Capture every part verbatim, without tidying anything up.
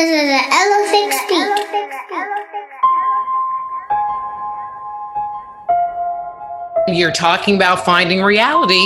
This is an Elephant Speak. You're talking about finding reality.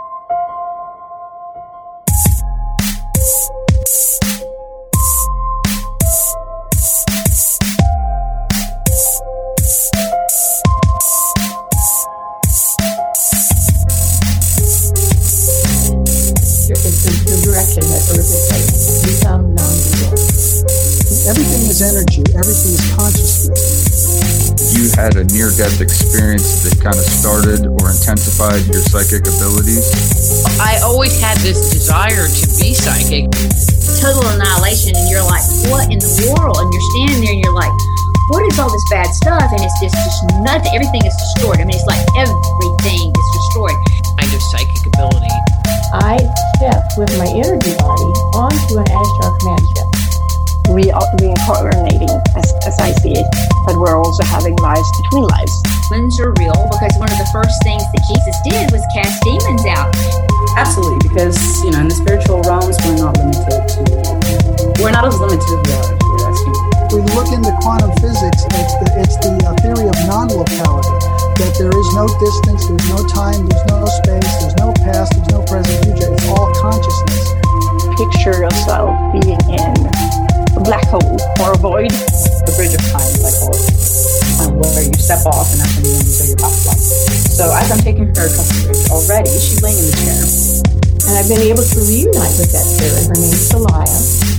It's the, the direction that Earth is taking. Become non-dual. Everything is energy. Everything is consciousness. You had a near-death experience that kind of started or intensified your psychic abilities. I always had this desire to be psychic. Total annihilation, and you're like, what in the world? And you're standing there and you're like, what is all this bad stuff? And it's just, just nothing. Everything is destroyed. I mean, it's like everything is destroyed. Kind of psychic ability. I stepped with my energy body onto an Ashtar command ship. We are reincarnating, as, as I see it, but we're also having lives between lives. Demons are real because one of the first things that Jesus did was cast demons out. Absolutely, because, you know, in the spiritual realms, we're not limited to, we're not as limited as we are here as humans. We look into quantum physics, it's the, it's the uh, theory of non-locality, that there is no distance, there's no time, there's no space, there's no past, there's no present, future. It's all consciousness. Picture yourself being in a black hole or a void. The bridge of time, as I call it, um, where you step off and that's when you enter your past life. So as I'm taking her across the bridge already, she's laying in the chair. And I've been able to reunite with that spirit. Her name's Celia.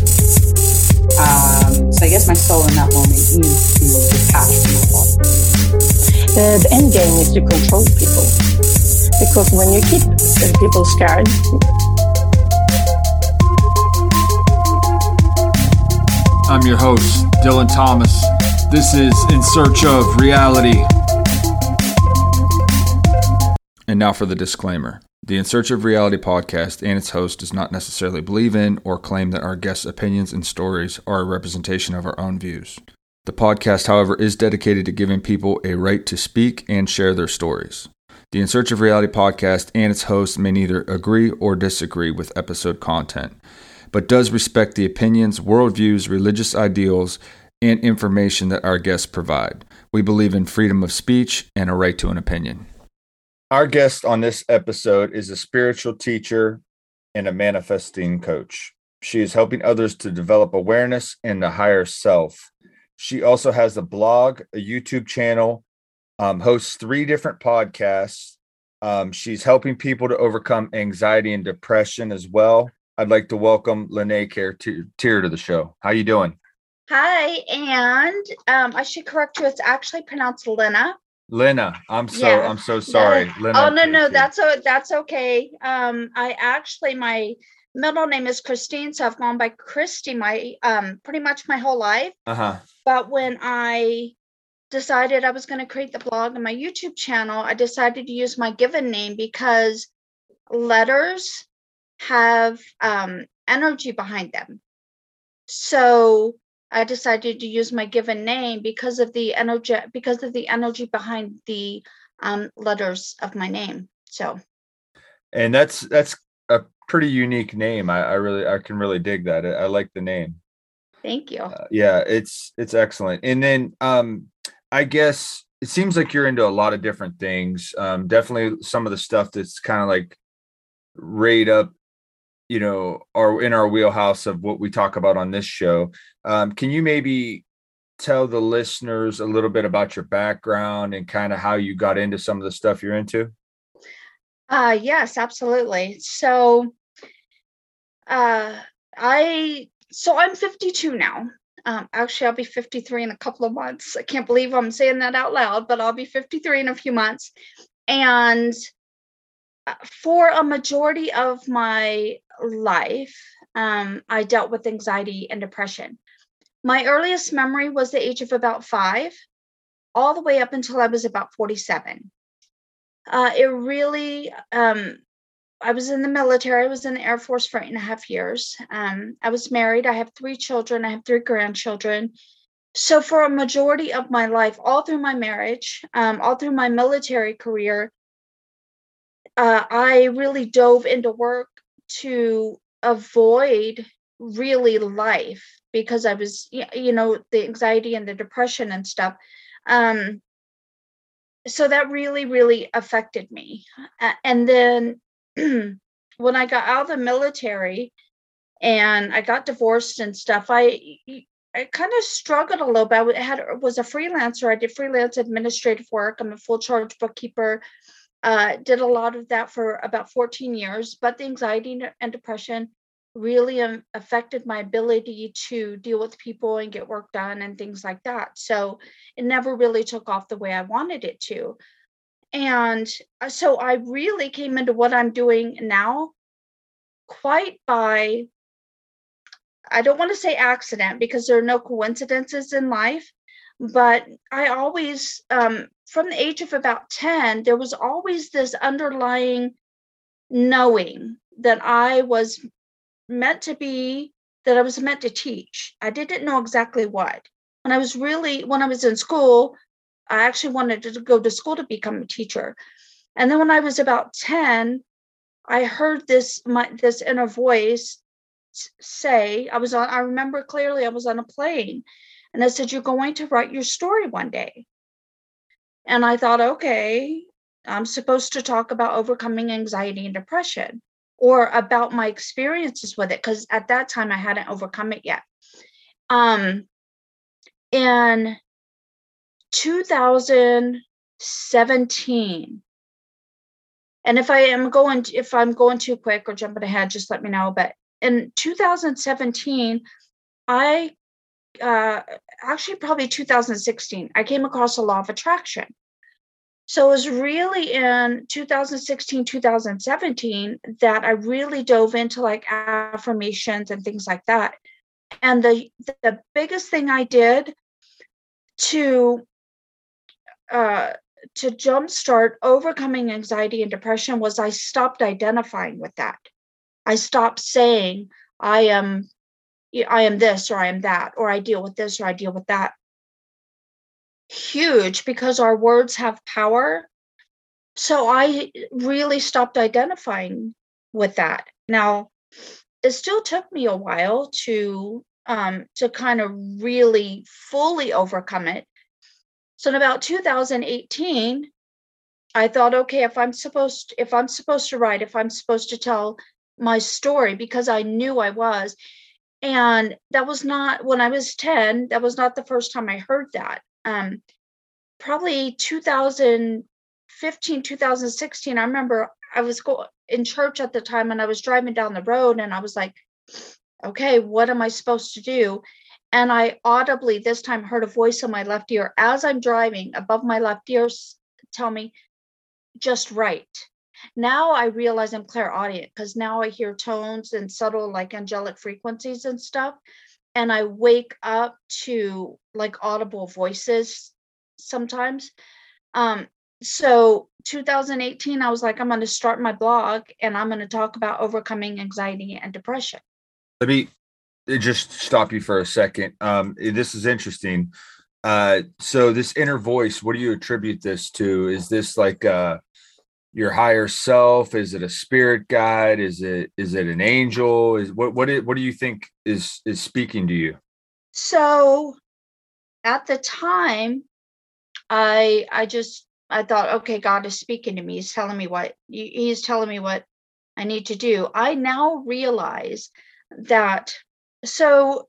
Um, so I guess my soul in that moment needs to detach from my body. Uh, the end game is to control people. Because when you keep uh, people scared, I'm your host, Dylan Thomas. This is In Search of Reality. And now for the disclaimer. The In Search of Reality podcast and its host does not necessarily believe in or claim that our guests' opinions and stories are a representation of our own views. The podcast, however, is dedicated to giving people a right to speak and share their stories. The In Search of Reality podcast and its host may neither agree or disagree with episode content, but does respect the opinions, worldviews, religious ideals, and information that our guests provide. We believe in freedom of speech and a right to an opinion. Our guest on this episode is a spiritual teacher and a manifesting coach. She is helping others to develop awareness in the higher self. She also has a blog, a YouTube channel, um, hosts three different podcasts. Um, she's helping people to overcome anxiety and depression as well. I'd like to welcome Lene Tier to the show. How you doing? Hi, and um, I should correct you. It's actually pronounced Lena. Lena, I'm so Yeah. I'm so sorry. Lena, Oh no, no, that's o- that's okay. Um, I actually my middle name is Christine, so I've gone by Christy my um pretty much my whole life. uh-huh. But when I decided I was going to create the blog and my YouTube channel, I decided to use my given name because letters have um, energy behind them. So I decided to use my given name because of the energy, because of the energy behind the um, letters of my name. So, And that's that's a pretty unique name. I, I really I can really dig that. I, I like the name. thank you. Uh, yeah, it's it's excellent. And then um, I guess it seems like you're into a lot of different things. Um, definitely some of the stuff that's kind of like right up, you know, are in our wheelhouse of what we talk about on this show. Um, can you maybe tell the listeners a little bit about your background and kind of how you got into some of the stuff you're into? Uh, yes, absolutely. So, uh, I so I'm fifty-two now. Um, actually, I'll be fifty-three in a couple of months. I can't believe I'm saying that out loud, but I'll be fifty-three in a few months. And for a majority of my life, um, I dealt with anxiety and depression. My earliest memory was the age of about five, all the way up until I was about forty-seven. Uh, it really, um, I was in the military. I was in the Air Force for eight and a half years. Um, I was married. I have three children. I have three grandchildren. So for a majority of my life, all through my marriage, um, all through my military career, uh, I really dove into work to avoid really life because I was, you know, the anxiety and the depression and stuff. Um, so that really, really affected me. And then when I got out of the military and I got divorced and stuff, I I kind of struggled a little bit. I had was a freelancer. I did freelance administrative work. I'm a full charge bookkeeper. Uh, did a lot of that for about fourteen years, but the anxiety and depression really um, affected my ability to deal with people and get work done and things like that. So it never really took off the way I wanted it to. And so I really came into what I'm doing now quite by, I don't want to say accident because there are no coincidences in life, but I always, um, from the age of about ten, there was always this underlying knowing that I was meant to be, that I was meant to teach. I didn't know exactly what. When I was really, when I was in school, I actually wanted to go to school to become a teacher. And then when I was about ten, I heard this, my, this inner voice say, I was on, I remember clearly, I was on a plane and it said, you're going to write your story one day. And I thought, okay, I'm supposed to talk about overcoming anxiety and depression or about my experiences with it. Cause at that time I hadn't overcome it yet. Um, in two thousand seventeen, and if I am going, if I'm going too quick or jumping ahead, just let me know. But in two thousand seventeen, I uh, actually probably two thousand sixteen, I came across the law of attraction. So it was really in two thousand sixteen, two thousand seventeen that I really dove into like affirmations and things like that. And the the biggest thing I did to uh, to jumpstart overcoming anxiety and depression was I stopped identifying with that. I stopped saying I am I am this or I am that, or I deal with this or I deal with that. Huge, because our words have power. So I really stopped identifying with that. Now, it still took me a while to um, to kind of really fully overcome it. So in about two thousand eighteen, I thought, okay, if I'm supposed if I'm supposed to write, if I'm supposed to tell my story, because I knew I was, and that was not, when I was ten, that was not the first time I heard that. Um, probably two thousand fifteen, two thousand sixteen, I remember I was go- in church at the time and I was driving down the road and I was like, okay, what am I supposed to do? And I audibly this time heard a voice in my left ear as I'm driving above my left ear tell me, just write. Now I realize I'm clairaudient because now I hear tones and subtle like angelic frequencies and stuff. And I wake up to like audible voices sometimes. Um, so two thousand eighteen, I was like, I'm going to start my blog and I'm going to talk about overcoming anxiety and depression. Let me just stop you for a second. Um, this is interesting. Uh, so this inner voice, what do you attribute this to? Is this like uh, your higher self? Is it a spirit guide? Is it is it an angel? Is what what it, what do you think is is speaking to you? So at the time, I I just I thought, okay, God is speaking to me. He's telling me what he's telling me what I need to do. I now realize that, so,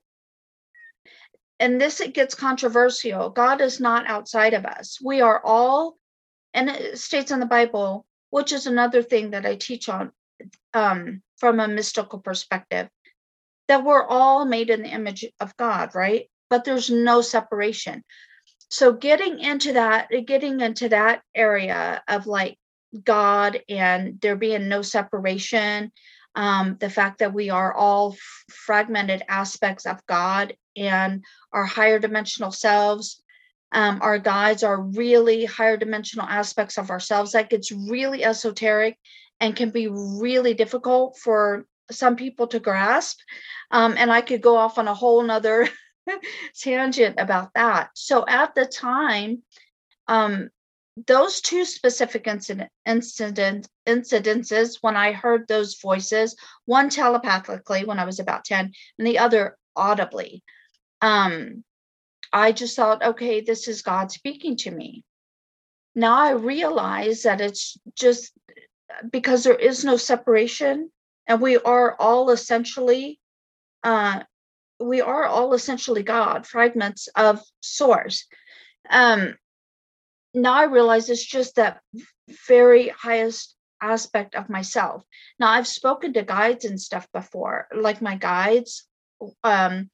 and this, it gets controversial. God is not outside of us. We are all, and it states in the Bible, which is another thing that I teach on um, from a mystical perspective, that we're all made in the image of God, right? But there's no separation. So getting into that, getting into that area of like God and there being no separation, um, the fact that we are all f- fragmented aspects of God and our higher dimensional selves, um, our guides are really higher dimensional aspects of ourselves. That gets really esoteric and can be really difficult for some people to grasp. Um, and I could go off on a whole nother tangent about that. So at the time, um, those two specific incident incident incidences, when I heard those voices, one telepathically when I was about ten, and the other audibly, um, I just thought, okay, this is God speaking to me. Now I realize that it's just because there is no separation, and we are all essentially, uh, we are all essentially God, fragments of Source. Um, now I realize it's just that very highest aspect of myself. Now I've spoken to guides and stuff before, like my guides. Um,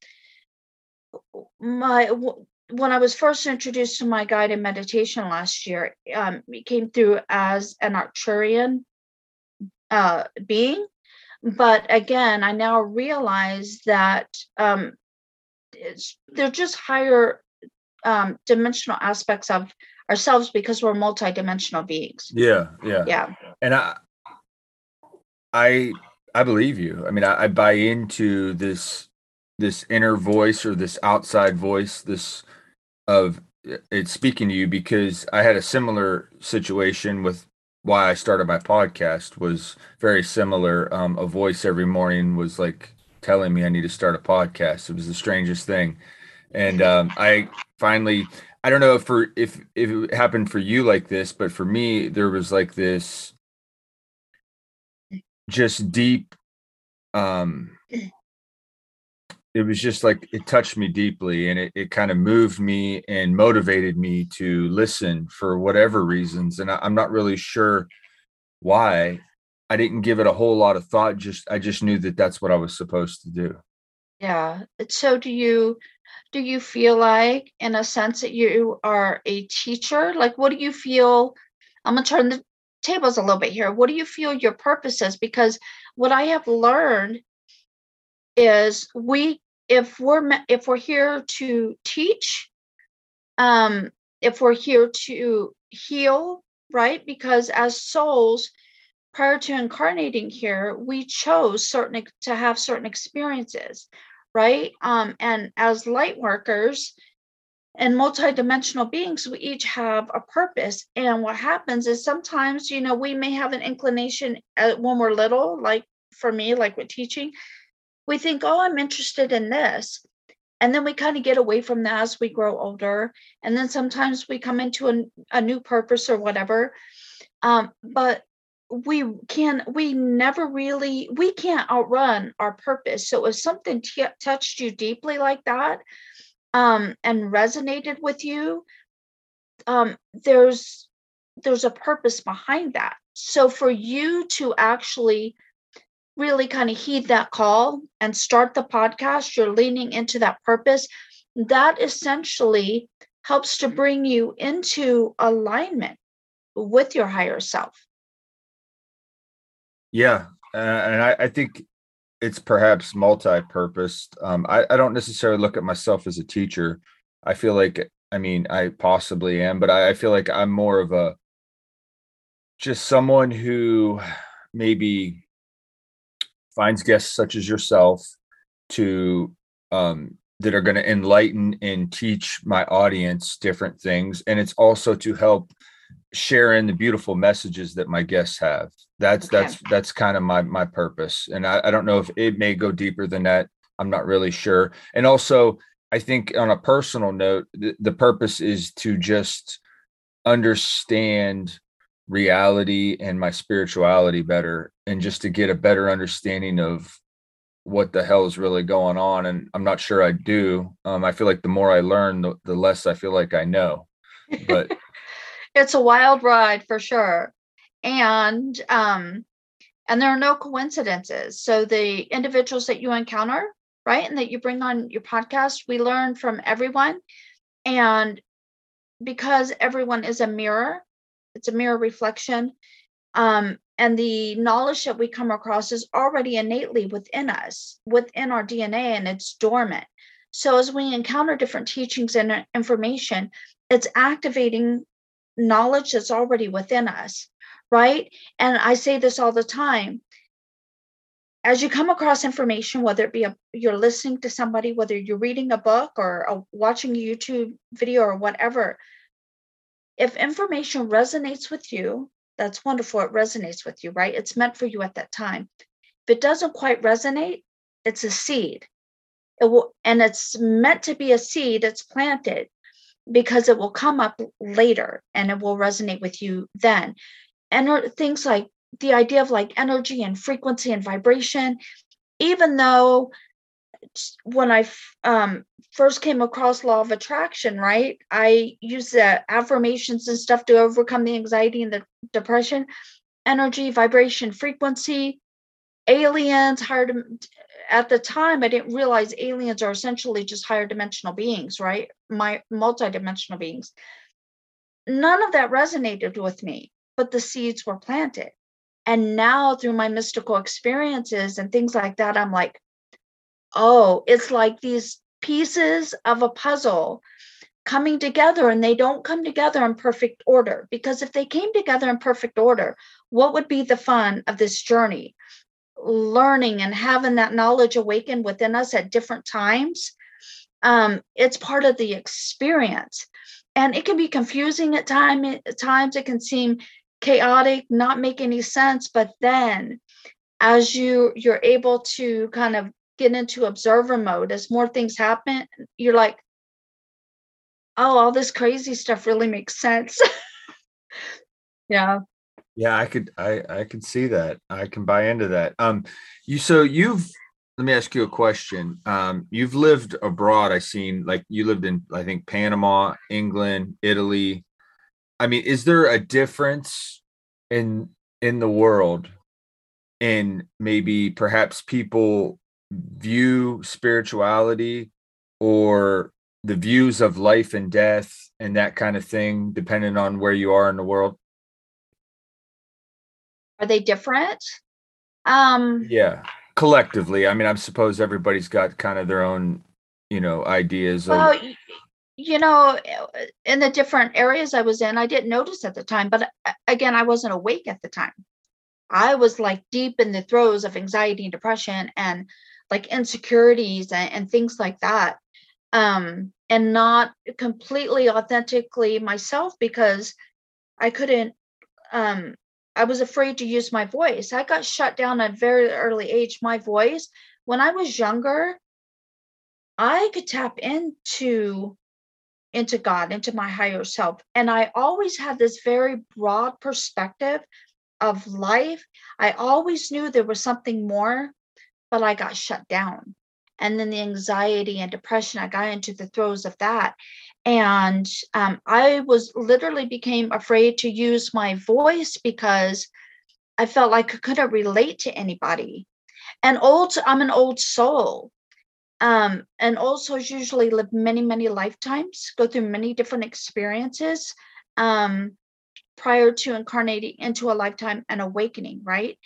my when I was first introduced to my guided meditation last year, um, it came through as an Arcturian uh, being. But again, I now realize that um, it's, they're just higher um, dimensional aspects of ourselves because we're multidimensional beings. Yeah, yeah, yeah. And I, I, I believe you. I mean, I, I buy into this, this inner voice or this outside voice, this of it's speaking to you, because I had a similar situation with why I started my podcast. Was very similar. Um, a voice every morning was like telling me I need to start a podcast. It was the strangest thing, and um, I finally. I don't know if for if if it happened for you like this, but for me, there was like this just deep. Um, it was just like it touched me deeply, and it, it kind of moved me and motivated me to listen for whatever reasons. And I, I'm not really sure why. I didn't give it a whole lot of thought. Just I just knew that that's what I was supposed to do. Yeah. So do you do you feel like, in a sense, that you are a teacher? Like, what do you feel? I'm gonna turn the tables a little bit here. What do you feel your purpose is? Because what I have learned is we if we're if we're here to teach, um, if we're here to heal, right? Because as souls, prior to incarnating here, we chose certain to have certain experiences, right? Um, and as light workers and multidimensional beings, we each have a purpose. And what happens is sometimes, you know, we may have an inclination uh, when we're little, like for me, like with teaching, we think, oh, I'm interested in this. And then we kind of get away from that as we grow older. And then sometimes we come into a, a new purpose or whatever. Um, but we can, we never really, we can't outrun our purpose. So if something t- touched you deeply like that, um, and resonated with you, um, there's, there's a purpose behind that. So for you to actually really kind of heed that call and start the podcast, you're leaning into that purpose. That essentially helps to bring you into alignment with your higher self. Yeah. Uh, and I, I think it's perhaps multi-purposed. Um, I, I don't necessarily look at myself as a teacher. I feel like, I mean, I possibly am, but I, I feel like I'm more of a, just someone who maybe finds guests such as yourself to, um, that are going to enlighten and teach my audience different things. And it's also to help share in the beautiful messages that my guests have. That's okay. that's that's kind of my my purpose. And I, I don't know if it may go deeper than that. I'm not really sure. And also, I think on a personal note, the, the purpose is to just understand reality and my spirituality better, and just to get a better understanding of what the hell is really going on. And I'm not sure I do. Um, I feel like the more I learn, the, the less I feel like I know. But it's a wild ride for sure. And um, and there are no coincidences. So the individuals that you encounter, right, and that you bring on your podcast, we learn from everyone. And because everyone is a mirror, it's a mirror reflection. Um, and the knowledge that we come across is already innately within us, within our D N A, and it's dormant. So as we encounter different teachings and information, it's activating knowledge that's already within us, right? And I say this all the time. As you come across information, whether it be a, you're listening to somebody, whether you're reading a book or a, watching a YouTube video or whatever, if information resonates with you, that's wonderful. It resonates with you, right? It's meant for you at that time. If it doesn't quite resonate, it's a seed. It will, and it's meant to be a seed. It's planted because it will come up later and it will resonate with you then. And things like the idea of like energy and frequency and vibration, even though when I um, first came across law of attraction, right, I used the affirmations and stuff to overcome the anxiety and the depression. Energy, vibration, frequency, aliens, higher. At the time, I didn't realize aliens are essentially just higher dimensional beings, right? My multidimensional beings. None of that resonated with me, but the seeds were planted. And now through my mystical experiences and things like that, I'm like, oh, it's like these pieces of a puzzle coming together, and they don't come together in perfect order, because if they came together in perfect order, what would be the fun of this journey? Learning and having that knowledge awaken within us at different times. Um, it's part of the experience, and it can be confusing at time, at times. It can seem chaotic, not make any sense. But then as you you're able to kind of get into observer mode, as more things happen, you're like, oh, all this crazy stuff really makes sense. Yeah. Yeah, I could I I could see that. I can buy into that. Um you so you've let me ask you a question. Um you've lived abroad. I seen like you lived in, I think, Panama, England, Italy. I mean, is there a difference in in the world in maybe perhaps people view spirituality or the views of life and death and that kind of thing, depending on where you are in the world? Are they different? Um, yeah, collectively. I mean, I suppose everybody's got kind of their own, you know, ideas. Well, of... you know, in the different areas I was in, I didn't notice at the time, but again, I wasn't awake at the time. I was like deep in the throes of anxiety and depression and like insecurities and, and things like that. Um, and not completely authentically myself, because I couldn't, um, I was afraid to use my voice. I got shut down at a very early age. My voice, when I was younger, I could tap into, into God, into my higher self. And I always had this very broad perspective of life. I always knew there was something more, but I got shut down. And then the anxiety and depression, I got into the throes of that. And um, I was literally became afraid to use my voice because I felt like I couldn't relate to anybody. And old, I'm an old soul. Um, and old souls usually live many, many lifetimes, go through many different experiences um, prior to incarnating into a lifetime and awakening, right?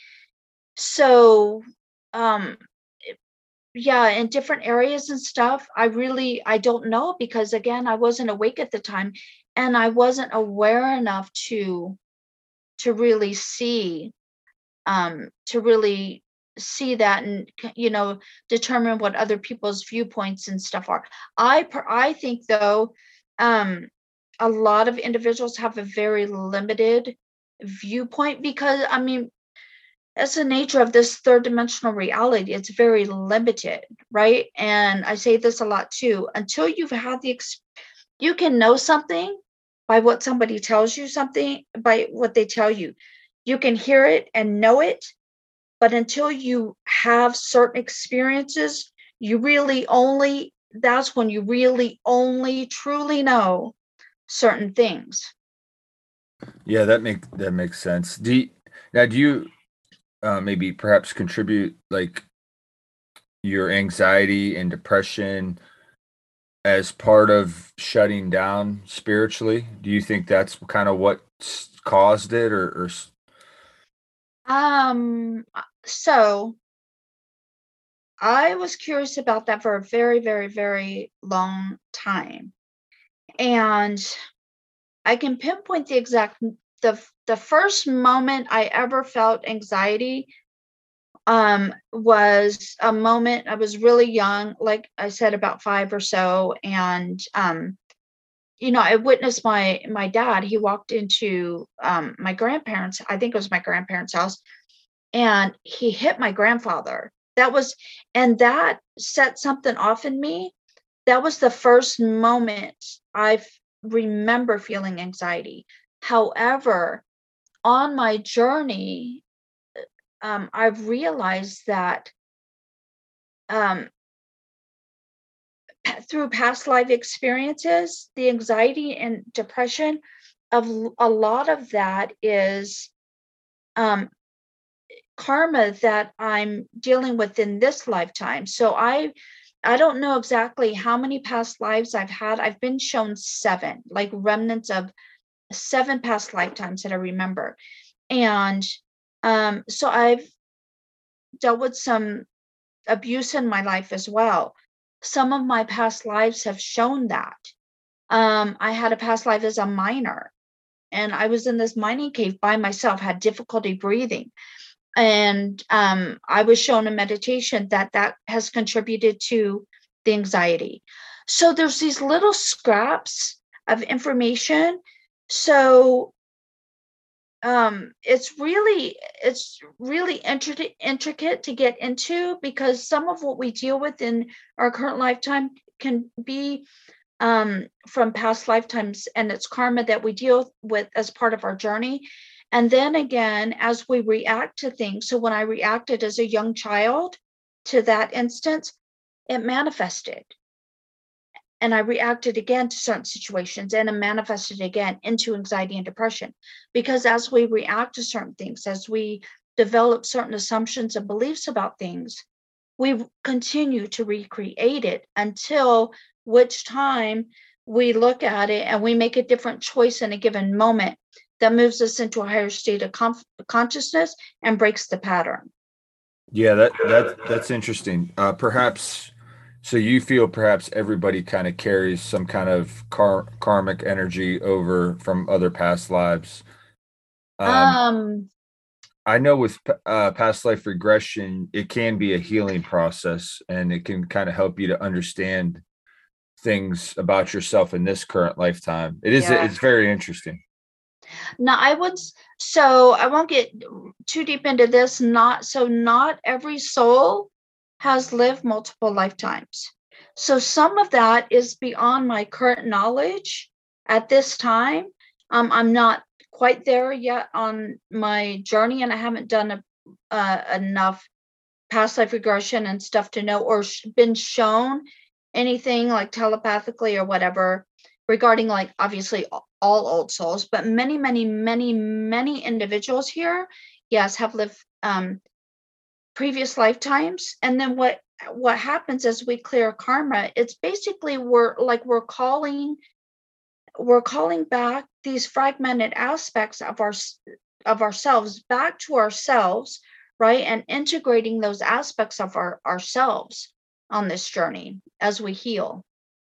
So, um, yeah, in different areas and stuff, I really, I don't know, because again, I wasn't awake at the time and I wasn't aware enough to, to really see, um, to really see that and, you know, determine what other people's viewpoints and stuff are. I, I think though, um, a lot of individuals have a very limited viewpoint because, I mean, that's the nature of this third dimensional reality. It's very limited, right? And I say this a lot too. Until you've had the, ex- you can know something by what somebody tells you, something by what they tell you. You can hear it and know it, but until you have certain experiences, you really only, that's when you really only truly know certain things. Yeah, that make that makes sense. Do you, now do you uh, maybe perhaps contribute like your anxiety and depression as part of shutting down spiritually? Do you think that's kind of what caused it, or, or... Um, so I was curious about that for a very, very, very long time. And I can pinpoint the exact, the, the first moment I ever felt anxiety um, was a moment, I was really young, like I said, about five or so. And um, you know, I witnessed my my dad. He walked into um, my grandparents. I think it was my grandparents' house, and he hit my grandfather. That was, and that set something off in me. That was the first moment I f- remember feeling anxiety. However, on my journey, um, I've realized that um, pa- through past life experiences, the anxiety and depression of l- a lot of that is um, karma that I'm dealing with in this lifetime. So I I don't know exactly how many past lives I've had. I've been shown seven, like remnants of seven past lifetimes that I remember. And um, so I've dealt with some abuse in my life as well. Some of my past lives have shown that. Um, I had a past life as a miner, and I was in this mining cave by myself, had difficulty breathing. And um, I was shown in meditation that that has contributed to the anxiety. So there's these little scraps of information. So um, it's really it's really intricate intricate to get into, because some of what we deal with in our current lifetime can be um, from past lifetimes, and it's karma that we deal with as part of our journey. And then again, as we react to things, so when I reacted as a young child to that instance, it manifested. And I reacted again to certain situations, and it manifested again into anxiety and depression. Because as we react to certain things, as we develop certain assumptions and beliefs about things, we continue to recreate it until which time we look at it and we make a different choice in a given moment that moves us into a higher state of conf- consciousness and breaks the pattern. Yeah, that that that's interesting. Uh, perhaps, so you feel perhaps everybody kind of carries some kind of kar karmic energy over from other past lives. Um, Um, I know with uh, past life regression, it can be a healing process, and it can kind of help you to understand things about yourself in this current lifetime. It is, yeah. it's very interesting. Now I would, s- so I won't get too deep into this. Not so, not every soul has lived multiple lifetimes. So some of that is beyond my current knowledge at this time. Um, I'm not quite there yet on my journey, and I haven't done a, uh, enough past life regression and stuff to know, or sh- been shown anything like telepathically or whatever regarding, like, obviously a- all old souls, but many many many many individuals here, yes, have lived um previous lifetimes. And then what what happens as we clear karma, it's basically we're like we're calling we're calling back these fragmented aspects of our of ourselves back to ourselves, right? And integrating those aspects of our ourselves on this journey as we heal.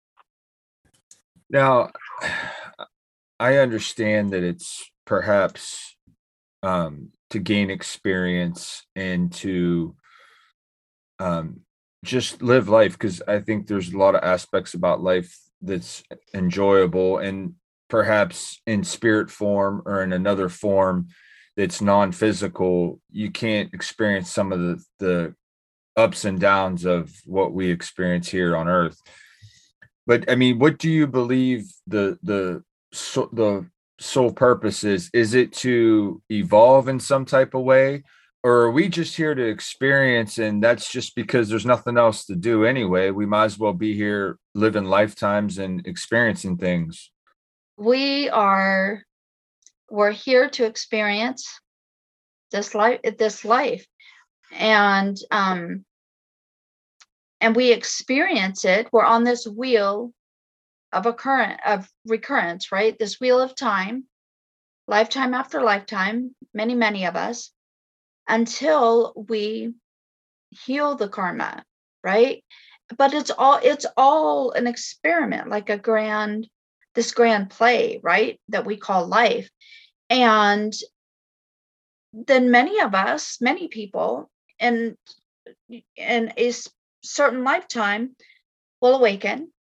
Now, I understand that it's perhaps um, to gain experience and to um, just live life, because I think there's a lot of aspects about life that's enjoyable, and perhaps in spirit form or in another form that's non-physical, you can't experience some of the the ups and downs of what we experience here on earth. But I mean, what do you believe the the so, the sole purpose is? Is it to evolve in some type of way, or are we just here to experience, and that's just because there's nothing else to do anyway? We might as well be here living lifetimes and experiencing things. We are we're here to experience this life this life and um and we experience it. We're on this wheel of a current of recurrence, right? This wheel of time, lifetime after lifetime, many many of us, until we heal the karma, right? But it's all it's all an experiment, like a grand this grand play, right, that we call life. And then many of us, many people in in a s- certain lifetime will awaken,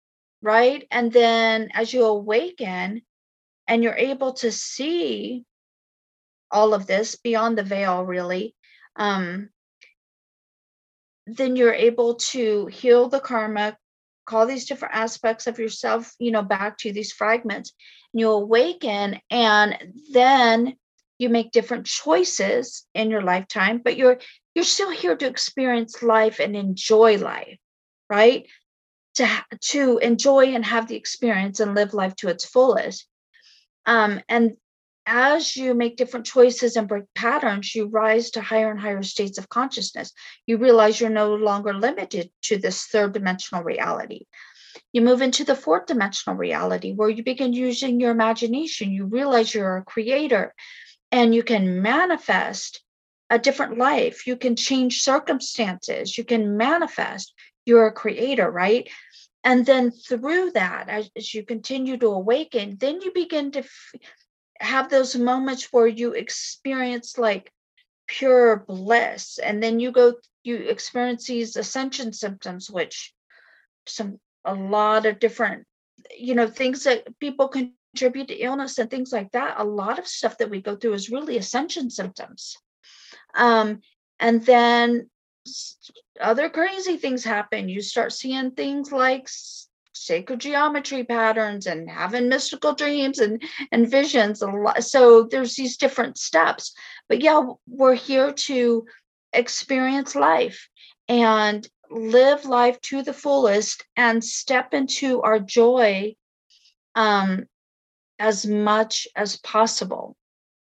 right? And then as you awaken and you're able to see all of this beyond the veil, really, um, then you're able to heal the karma, call these different aspects of yourself, you know, back to these fragments. And you awaken, and then you make different choices in your lifetime, but you're you're still here to experience life and enjoy life, right? To to enjoy and have the experience and live life to its fullest. Um, and as you make different choices and break patterns, you rise to higher and higher states of consciousness. You realize you're no longer limited to this third dimensional reality. You move into the fourth dimensional reality where you begin using your imagination. You realize you're a creator and you can manifest a different life. You can change circumstances. You can manifest. You're a creator, right? And then through that, as, as you continue to awaken, then you begin to f- have those moments where you experience like pure bliss. And then you go, you experience these ascension symptoms, which some, a lot of different, you know, things that people contribute to illness and things like that. A lot of stuff that we go through is really ascension symptoms. Um, and then other crazy things happen. You start seeing things like sacred geometry patterns and having mystical dreams and, and visions. A lot. So there's these different steps. But yeah, we're here to experience life and live life to the fullest and step into our joy um, as much as possible.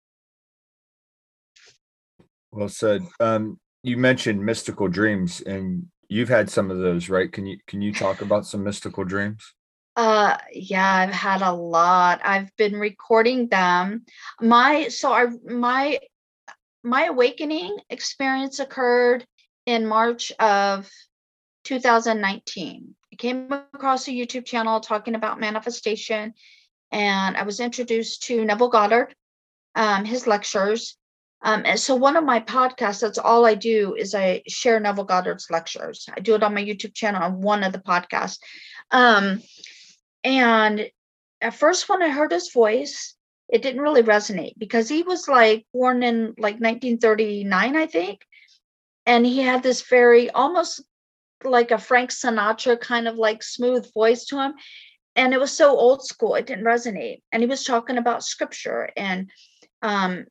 Well said. Um, you mentioned mystical dreams, and you've had some of those, right? Can you can you talk about some mystical dreams? Uh, yeah, I've had a lot. I've been recording them. My so I my my awakening experience occurred in March of two thousand nineteen. I came across a YouTube channel talking about manifestation, and I was introduced to Neville Goddard, um, his lectures. Um, and so one of my podcasts, that's all I do, is I share Neville Goddard's lectures. I do it on my YouTube channel on one of the podcasts. Um, and at first, when I heard his voice, it didn't really resonate because he was like born in like nineteen thirty-nine, I think. And he had this very almost like a Frank Sinatra kind of like smooth voice to him. And it was so old school, it didn't resonate. And he was talking about scripture and um,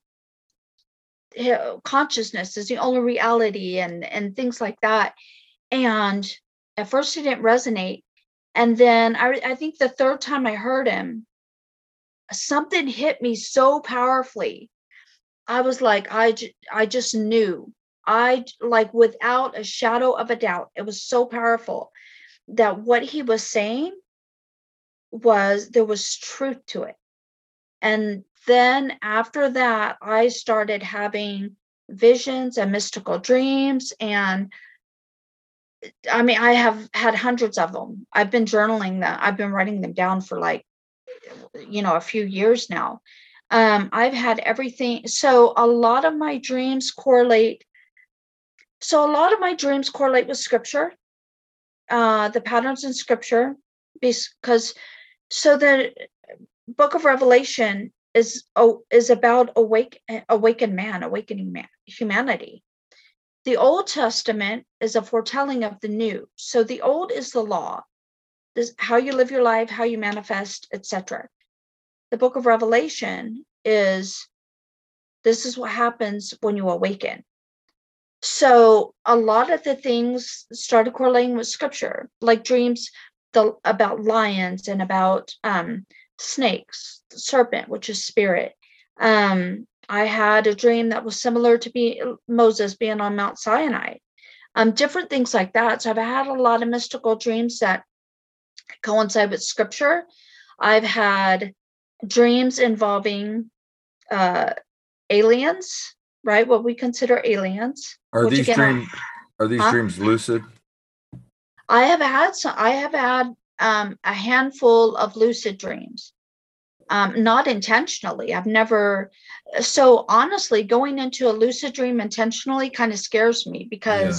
consciousness is the only reality and, and things like that. And at first it didn't resonate. And then I, I think the third time I heard him, something hit me so powerfully. I was like, I, I just knew. I like without a shadow of a doubt, it was so powerful that what he was saying was there was truth to it. And then after that, I started having visions and mystical dreams. And I mean, I have had hundreds of them. I've been journaling them. I've been writing them down for like, you know, a few years now. Um, I've had everything. So a lot of my dreams correlate. So a lot of my dreams correlate with scripture, uh, the patterns in scripture, because so the book of Revelation is oh, is about awake, awakened man, awakening man, humanity. The Old Testament is a foretelling of the new. So the old is the law, this how you live your life, how you manifest, et cetera. The book of Revelation is this is what happens when you awaken. So a lot of the things started correlating with scripture, like dreams the, about lions and about um, snakes, the serpent, which is spirit. Um, I had a dream that was similar to be Moses being on Mount Sinai, um, different things like that. So I've had a lot of mystical dreams that coincide with scripture. I've had dreams involving uh, aliens, right? What we consider aliens. Are these again, dreams are these huh? dreams lucid? I have had some. I have had um, a handful of lucid dreams. Um, not intentionally. I've never. So honestly, going into a lucid dream intentionally kind of scares me because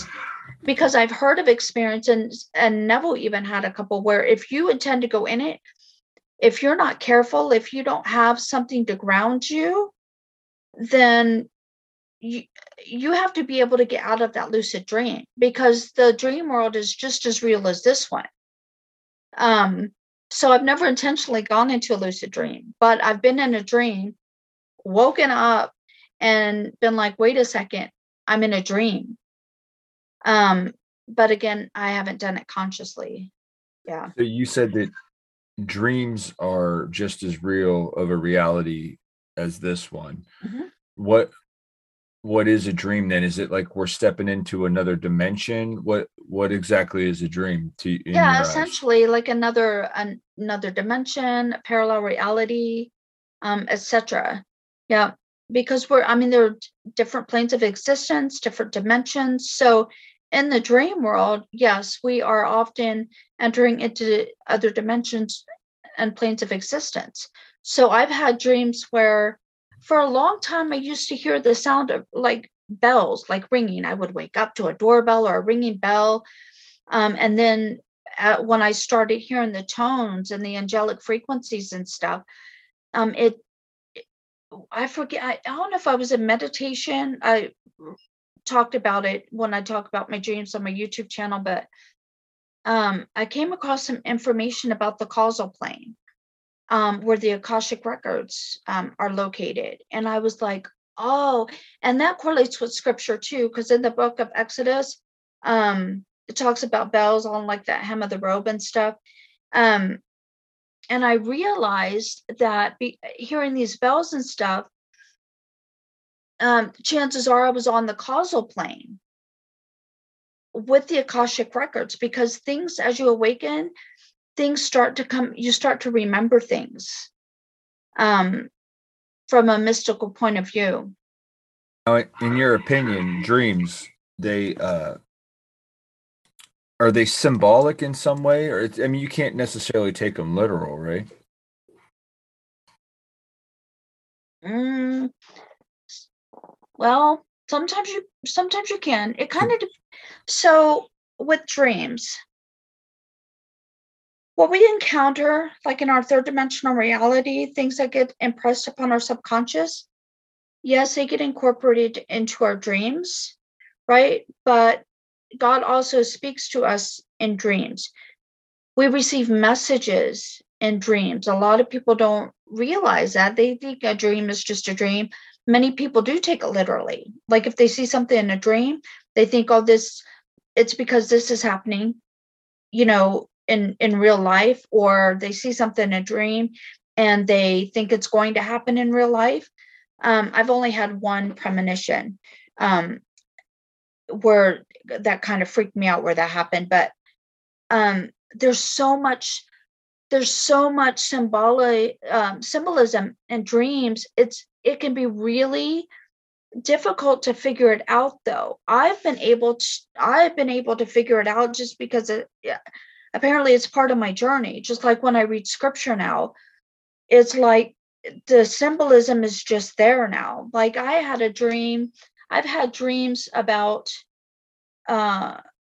because I've heard of experience, and and Neville even had a couple where if you intend to go in it, if you're not careful, if you don't have something to ground you, then you you have to be able to get out of that lucid dream, because the dream world is just as real as this one. Um, so I've never intentionally gone into a lucid dream, but I've been in a dream, woken up, and been like, wait a second, I'm in a dream. Um, but again, I haven't done it consciously. Yeah. So you said that dreams are just as real of a reality as this one. Mhm. What what is a dream then? Is it like we're stepping into another dimension? What what exactly is a dream to in Yeah, your eyes? essentially like another an, another dimension, parallel reality, um, et cetera. Yeah, because we're I mean there are different planes of existence, different dimensions. So in the dream world, yes, we are often entering into other dimensions and planes of existence. So I've had dreams where for a long time I used to hear the sound of like bells, like ringing. I would wake up to a doorbell or a ringing bell. Um, and then uh, when I started hearing the tones and the angelic frequencies and stuff, um, it, it- I forget, I, I don't know if I was in meditation. I talked about it when I talk about my dreams on my YouTube channel, but um, I came across some information about the causal plane, um, where the Akashic records um, are located. And I was like, oh, and that correlates with scripture too, because in the book of Exodus, um, it talks about bells on like that hem of the robe and stuff. Um, and I realized that be, hearing these bells and stuff, um, chances are I was on the causal plane with the Akashic records, because things, as you awaken, things start to come, you start to remember things um, from a mystical point of view. Now, in your opinion, dreams, they uh are they symbolic in some way? Or it's, I mean, you can't necessarily take them literal, right? Mm, well, sometimes you sometimes you can. It kind of de- so with dreams, what we encounter, like in our third dimensional reality, things that get impressed upon our subconscious, yes, they get incorporated into our dreams, right? But God also speaks to us in dreams. We receive messages in dreams. A lot of people don't realize that. They think a dream is just a dream. Many people do take it literally. Like if they see something in a dream, they think, oh, this, it's because this is happening, you know, in, in real life, or they see something in a dream and they think it's going to happen in real life. Um, I've only had one premonition um, where that kind of freaked me out where that happened, but um, there's so much there's so much symbolic um, symbolism in dreams. It's it can be really difficult to figure it out, though. I've been able to I've been able to figure it out just because it, yeah, apparently it's part of my journey. Just like when I read scripture now, it's like the symbolism is just there now. Like I had a dream. I've had dreams about uh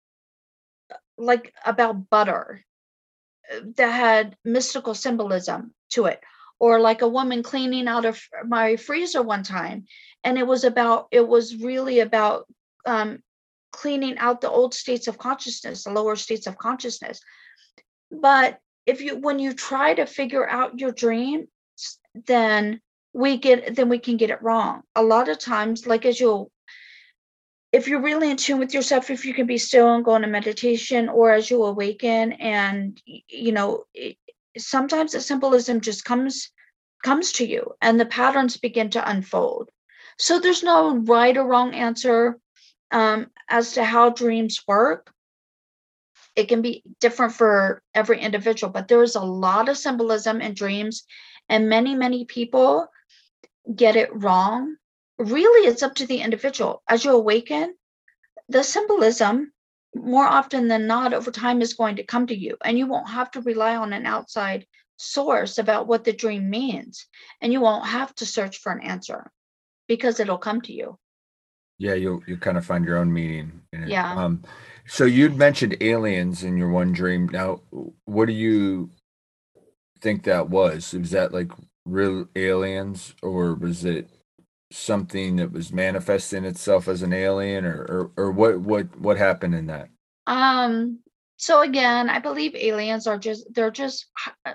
like about butter that had mystical symbolism to it, or like a woman cleaning out of my freezer one time, and it was about it was really about um cleaning out the old states of consciousness, the lower states of consciousness. But if you when you try to figure out your dream, then we get then we can get it wrong a lot of times. Like as you'll if you're really in tune with yourself, if you can be still and go into meditation, or as you awaken, and you know, it, sometimes the symbolism just comes comes to you, and the patterns begin to unfold. So there's no right or wrong answer um, as to how dreams work. It can be different for every individual, but there is a lot of symbolism in dreams, and many many people get it wrong. Really, it's up to the individual. As you awaken, the symbolism, more often than not, over time is going to come to you, and you won't have to rely on an outside source about what the dream means, and you won't have to search for an answer because it'll come to you. Yeah, you'll you kind of find your own meaning in it. Yeah. Um, so you'd mentioned aliens in your one dream. Now, what do you think that was? Was that like real aliens, or was it something that was manifesting itself as an alien, or or, or what what what happened in that? Um, so again, I believe aliens are just they're just hi-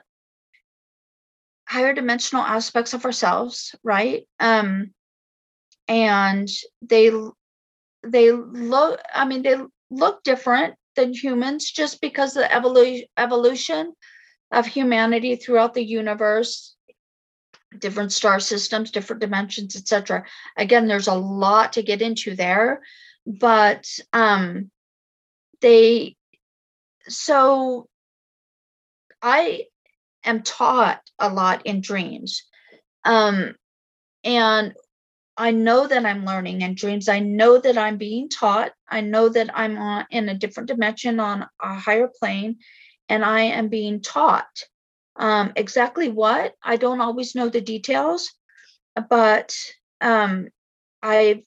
higher dimensional aspects of ourselves, right? Um, and they they look I mean they look different than humans just because the evolution evolution of humanity throughout the universe, different star systems, different dimensions, et cetera. Again, there's a lot to get into there, but um they so I am taught a lot in dreams. Um and I know that I'm learning in dreams. I know that I'm being taught. I know that I'm on in a different dimension on a higher plane, and I am being taught. Um, exactly what, I don't always know the details, but um, I've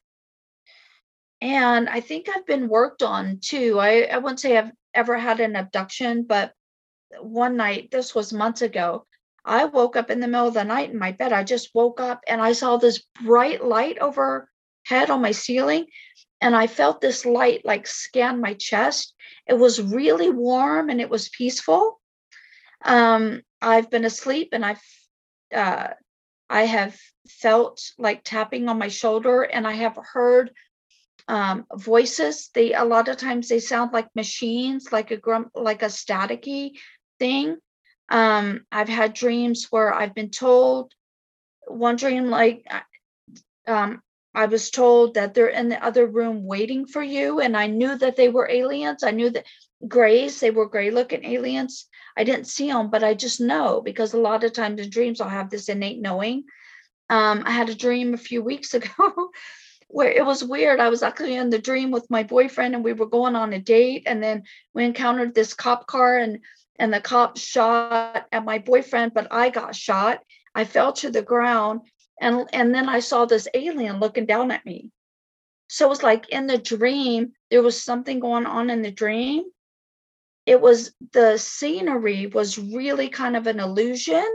and I think I've been worked on too. I, I wouldn't say I've ever had an abduction, but one night, this was months ago, I woke up in the middle of the night in my bed. I just woke up and I saw this bright light overhead on my ceiling. And I felt this light like scan my chest. It was really warm and it was peaceful. Um, I've been asleep and I've uh, I have felt like tapping on my shoulder, and I have heard um, voices. They a lot of times they sound like machines, like a grum, like a staticky thing. Um, I've had dreams where I've been told, one dream like um, I was told that they're in the other room waiting for you, and I knew that they were aliens. I knew that grays, they were gray looking aliens. I didn't see them, but I just know, because a lot of times in dreams I'll have this innate knowing. Um, I had a dream a few weeks ago where it was weird. I was actually in the dream with my boyfriend and we were going on a date, and then we encountered this cop car, and and the cop shot at my boyfriend, but I got shot. I fell to the ground, and and then I saw this alien looking down at me. So it was like in the dream, there was something going on in the dream. It was the scenery was really kind of an illusion.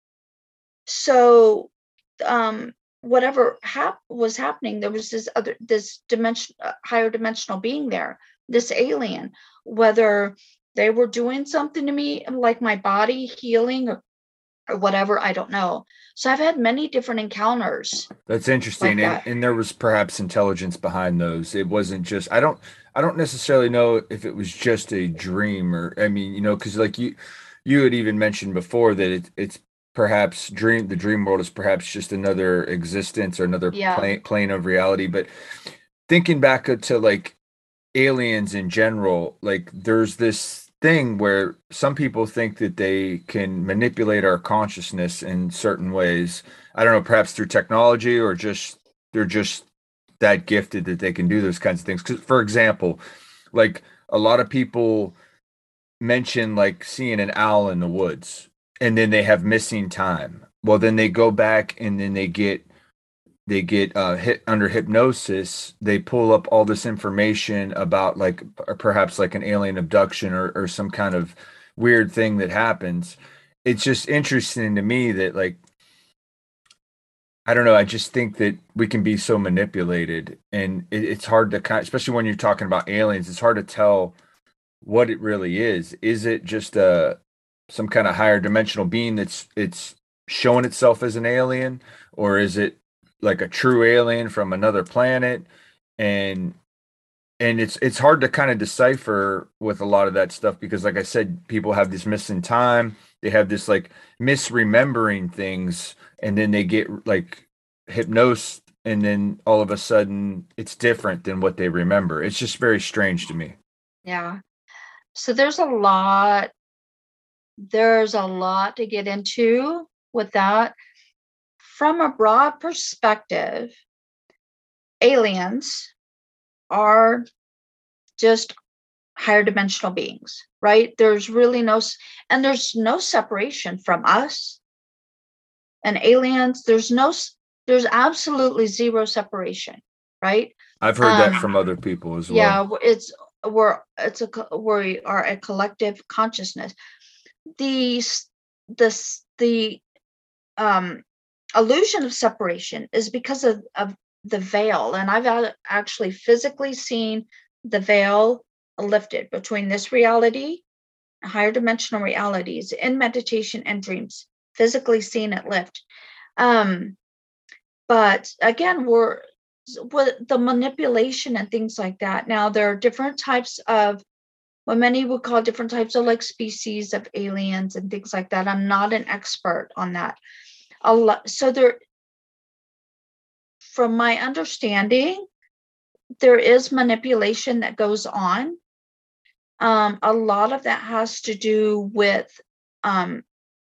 So um whatever hap- was happening, there was this other this dimension uh, higher dimensional being there, this alien, whether they were doing something to me like my body healing, or, or whatever, I don't know. So I've had many different encounters That's like interesting, and that. and there was perhaps intelligence behind those. It wasn't just I don't I don't necessarily know if it was just a dream, or I mean, you know, because like you you had even mentioned before that it, it's perhaps dream the dream world is perhaps just another existence or another Yeah. plane plane of reality. But thinking back to like aliens in general, like there's this thing where some people think that they can manipulate our consciousness in certain ways. I don't know, perhaps through technology, or just they're just that gifted that they can do those kinds of things. 'Cause, for example, like a lot of people mention like seeing an owl in the woods and then they have missing time. Well, then they go back and then they get they get uh, hit under hypnosis. They pull up all this information about like p- perhaps like an alien abduction, or, or some kind of weird thing that happens. It's just interesting to me that like I don't know. I just think that we can be so manipulated, and it, it's hard to kind, especially when you're talking about aliens. It's hard to tell what it really is. Is it just a some kind of higher dimensional being that's it's showing itself as an alien, or is it like a true alien from another planet? And and it's it's hard to kind of decipher with a lot of that stuff, because like I said, people have this missing time. They have this like misremembering things, and then they get like hypnosed, and then all of a sudden it's different than what they remember. It's just very strange to me. Yeah. So there's a lot there's a lot to get into with that. From a broad perspective, aliens are just higher dimensional beings, right? There's really no s- and there's no separation from us and aliens. There's no s- there's absolutely zero separation, right? I've heard that Um, from other people as well. Yeah, w- it's we're it's a co- we are a collective consciousness. The s- the s- the um illusion of separation is because of of the veil, and I've a- actually physically seen the veil lifted between this reality, higher dimensional realities, in meditation and dreams. Physically seen it lift. Um, but again, we're what the manipulation and things like that. Now there are different types of what many would call different types of like species of aliens and things like that. I'm not an expert on that. A lot, so there, from my understanding, there is manipulation that goes on. Um, a lot of that has to do with um,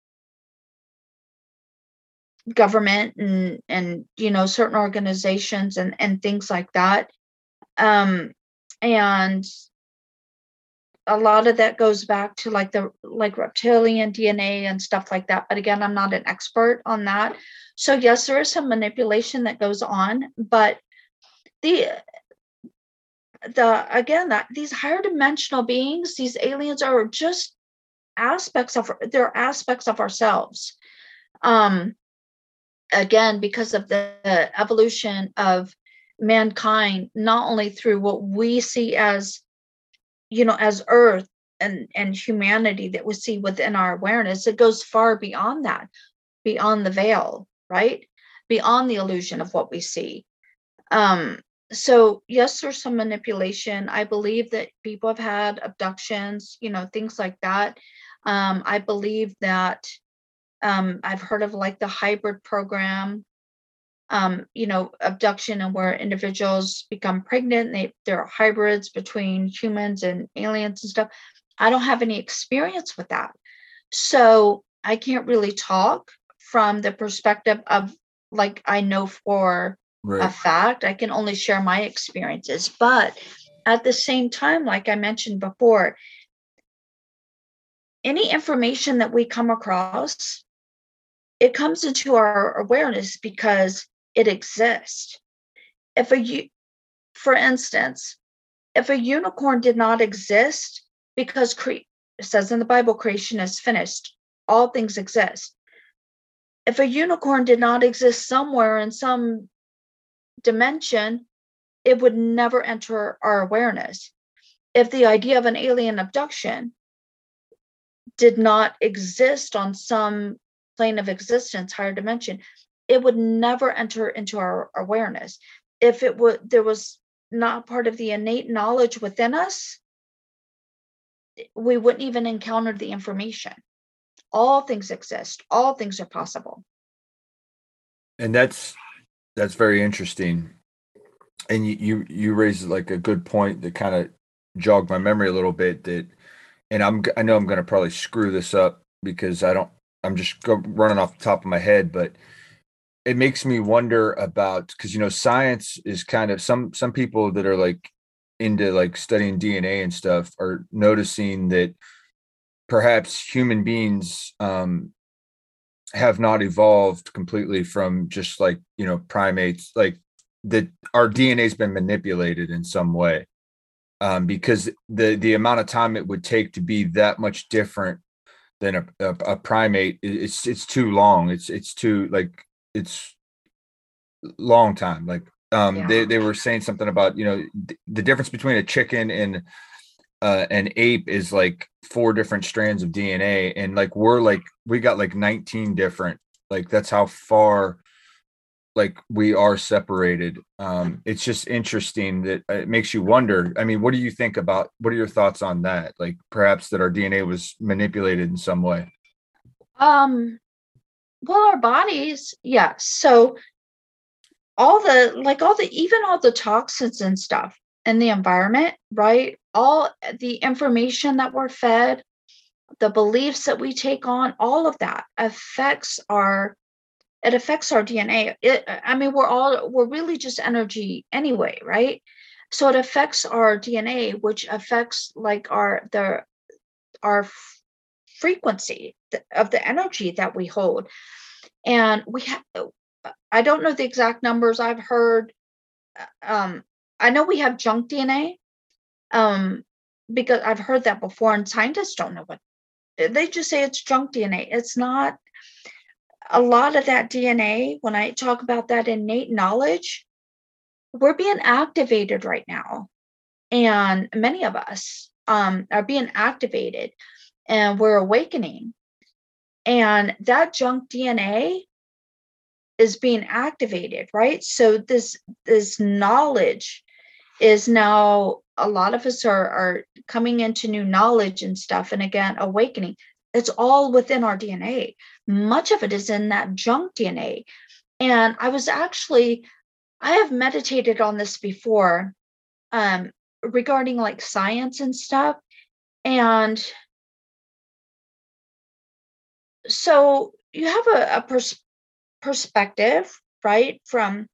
government and and you know certain organizations and and things like that. Um, and a lot of that goes back to like the like reptilian D N A and stuff like that. But again, I'm not an expert on that. So yes, there is some manipulation that goes on, but the the again that these higher dimensional beings, these aliens are just aspects of they're aspects of ourselves. Um again, because of the, the evolution of mankind, not only through what we see as you know as earth and and humanity that we see within our awareness, it goes far beyond that, beyond the veil, right? Beyond the illusion of what we see. Um, so yes, there's some manipulation. I believe that people have had abductions, you know, things like that. Um, I believe that um, I've heard of like the hybrid program, um, you know, abduction and where individuals become pregnant and they, they're hybrids between humans and aliens and stuff. I don't have any experience with that. So I can't really talk from the perspective of like I know for Right. a fact. I can only share my experiences. But at the same time, like I mentioned before, any information that we come across, it comes into our awareness because it exists. If a u- for instance, if a unicorn did not exist because cre- it says in the Bible, creation is finished, all things exist. If a unicorn did not exist somewhere in some dimension, it would never enter our awareness. If the idea of an alien abduction did not exist on some plane of existence, higher dimension, it would never enter into our awareness. If it would, there was not part of the innate knowledge within us, we wouldn't even encounter the information. All things exist. All things are possible. And that's that's very interesting. And you you, you raised like a good point that kind of jogged my memory a little bit. That, and I'm I know I'm going to probably screw this up because I don't. I'm just go, running off the top of my head, but it makes me wonder about, because you know science is kind of, some some people that are like into like studying D N A and stuff are noticing that perhaps human beings um, have not evolved completely from just like, you know, primates, like that our D N A has been manipulated in some way, um, because the the amount of time it would take to be that much different than a, a, a primate, it's it's too long. It's it's too like it's long time. Like um, Yeah. they they were saying something about, you know, th- the difference between a chicken and uh, an ape is like four different strands of D N A, and like we're like we got like nineteen different. Like that's how far like we are separated. Um, it's just interesting that uh, it makes you wonder. I mean, what do you think about? What are your thoughts on that? Like perhaps that our D N A was manipulated in some way. Um, well, our bodies, yeah. So all the like all the even all the toxins and stuff in the environment, right? All the information that we're fed, the beliefs that we take on, all of that affects our it affects our D N A. It, I mean, we're all we're really just energy anyway, right? So it affects our D N A, which affects like our the our f- frequency th- of the energy that we hold. And we have I don't know the exact numbers. I've heard um I know we have junk D N A, um, because I've heard that before, and scientists don't know what, they just say it's junk D N A. It's not. A lot of that D N A, when I talk about that innate knowledge, we're being activated right now. And many of us um, are being activated, and we're awakening. And that junk D N A is being activated, right? So this this knowledge is now, a lot of us are, are coming into new knowledge and stuff. And again, awakening. It's all within our D N A. Much of it is in that junk D N A. And I was actually, I have meditated on this before, um, regarding like science and stuff. And so you have a, a pers- perspective, right, from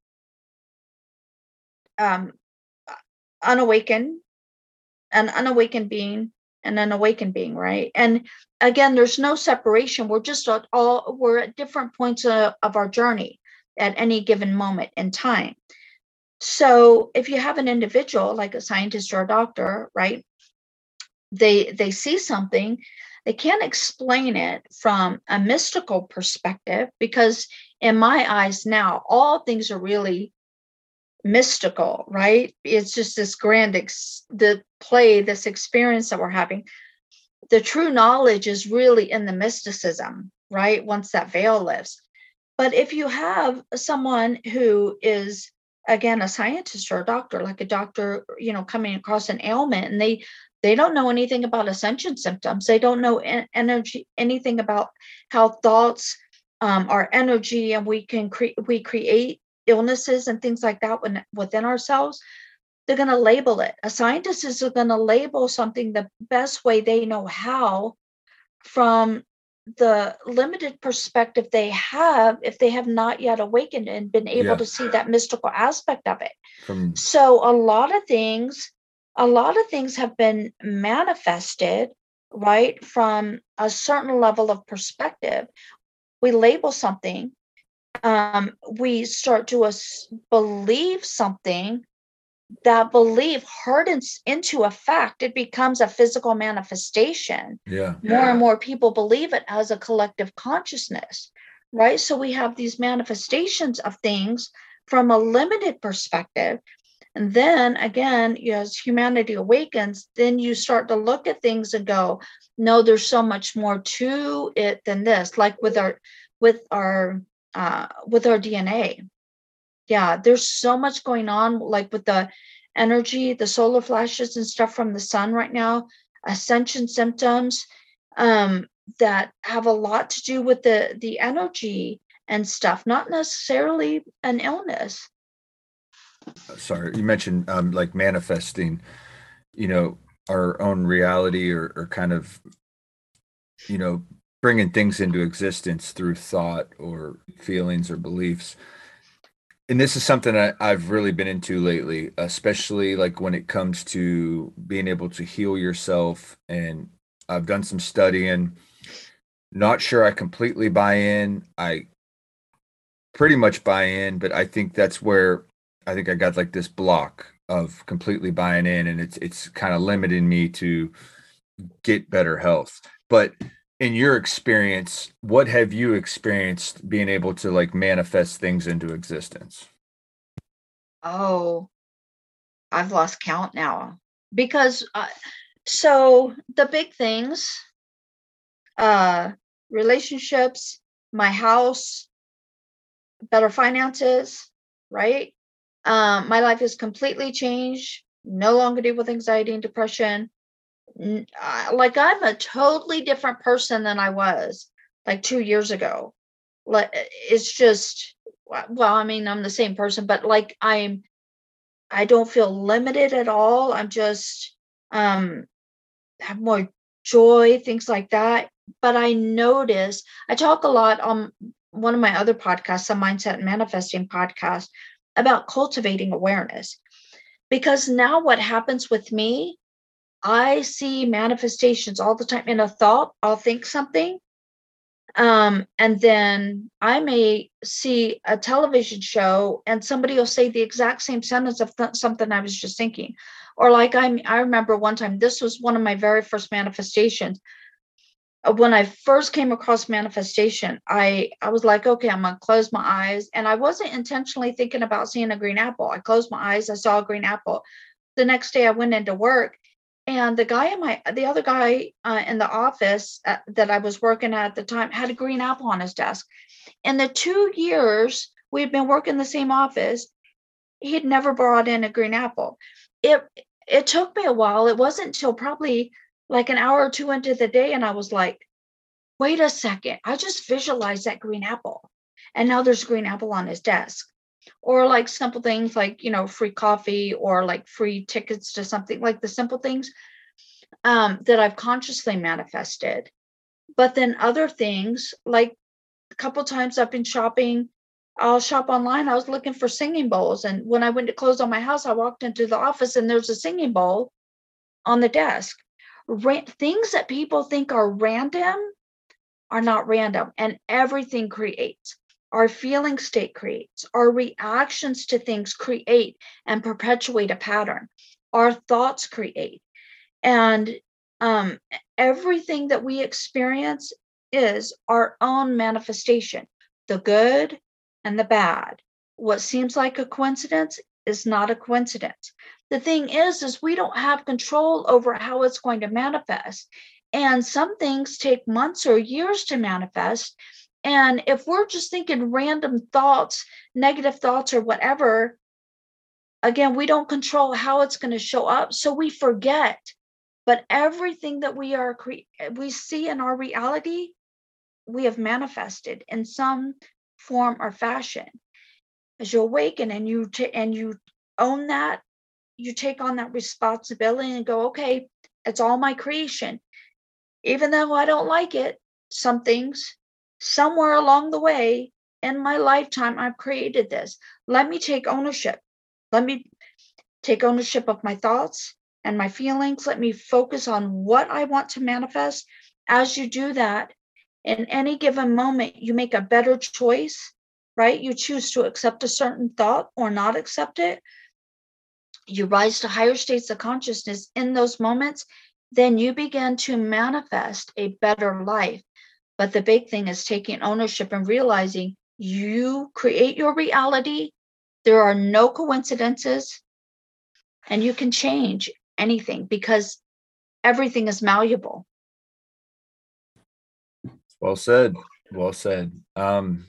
um, unawakened, an unawakened being, and an awakened being, right? And again, there's no separation. We're just at all, we're at different points of, of our journey at any given moment in time. So if you have an individual like a scientist or a doctor, right, they they see something, they can't explain it from a mystical perspective, because in my eyes now, all things are really mystical, right? It's just this grand ex- the play, this experience that we're having. The true knowledge is really in the mysticism, right? Once that veil lifts. But if you have someone who is, again, a scientist or a doctor, like a doctor, you know, coming across an ailment, and they they don't know anything about ascension symptoms. They don't know en- energy, anything about how thoughts um, are energy, and we can create we create illnesses and things like that when, within ourselves. They're going to label it. A scientist is going to label something the best way they know how, from the limited perspective they have, if they have not yet awakened and been able Yeah. to see that mystical aspect of it. From So a lot of things, a lot of things have been manifested, right, from a certain level of perspective. We label something, um, we start to as- believe something. That belief hardens into a fact. It becomes a physical manifestation. yeah. More and more people believe it as a collective consciousness, right? So we have these manifestations of things from a limited perspective. And then again, you know, as humanity awakens, then you start to look at things and go, no, there's so much more to it than this. Like with our, with our, uh, with our D N A. Yeah, there's so much going on, like with the energy, the solar flashes and stuff from the sun right now, ascension symptoms, um, that have a lot to do with the the energy and stuff, not necessarily an illness. Sorry, you mentioned um, like manifesting, you know, our own reality, or, or kind of, you know, bringing things into existence through thought or feelings or beliefs. And this is something I, I've really been into lately, especially like when it comes to being able to heal yourself. And I've done some studying. Not sure I completely buy in. I pretty much buy in, but I think that's where I think I got like this block of completely buying in, and it's it's kind of limiting me to get better health. But in your experience, what have you experienced being able to like manifest things into existence? Oh, I've lost count now, because uh, so the big things, uh, relationships, my house, better finances, right? Um, my life is completely changed. No longer deal with anxiety and depression. N- uh, Like I'm a totally different person than I was like two years ago. Like it's just, well, I mean, I'm the same person, but like I'm, I don't feel limited at all. I'm just um have more joy, things like that. But I notice, I talk a lot on one of my other podcasts, a Mindset and Manifesting podcast, about cultivating awareness. Because now what happens with me, I see manifestations all the time. In a thought, I'll think something, Um, and then I may see a television show and somebody will say the exact same sentence of th- something I was just thinking. Or like I I remember one time, this was one of my very first manifestations. Uh, When I first came across manifestation, I I was like, okay, I'm gonna close my eyes. And I wasn't intentionally thinking about seeing a green apple. I closed my eyes, I saw a green apple. The next day I went into work, and the guy in my the other guy uh, in the office uh, that I was working at at the time had a green apple on his desk. In the two years we had been working the same office, he had never brought in a green apple. It it took me a while. It wasn't until probably like an hour or two into the day, and I was like, wait a second, I just visualized that green apple. And now there's a green apple on his desk. Or like simple things like, you know, free coffee or like free tickets to something, like the simple things um, that I've consciously manifested. But then other things, like a couple times I've been shopping, I'll shop online. I was looking for singing bowls. And when I went to close on my house, I walked into the office and there's a singing bowl on the desk. Ra- things that people think are random are not random, and everything creates. Our feeling state creates. Our reactions to things create and perpetuate a pattern. Our thoughts create. And um, everything that we experience is our own manifestation, the good and the bad. What seems like a coincidence is not a coincidence. The thing is, is we don't have control over how it's going to manifest. And some things take months or years to manifest. And if we're just thinking random thoughts, negative thoughts or whatever, again, we don't control how it's going to show up. So we forget. But everything that we are cre- we see in our reality, we have manifested in some form or fashion. As you awaken and you t- and you own that, you take on that responsibility and go, okay, it's all my creation. Even though I don't like it, some things, somewhere along the way in my lifetime, I've created this. Let me take ownership. Let me take ownership of my thoughts and my feelings. Let me focus on what I want to manifest. As you do that, in any given moment, you make a better choice, right? You choose to accept a certain thought or not accept it. You rise to higher states of consciousness in those moments, then you begin to manifest a better life. But the big thing is taking ownership and realizing you create your reality. There are no coincidences, and you can change anything because everything is malleable. Well said. Well said. Um,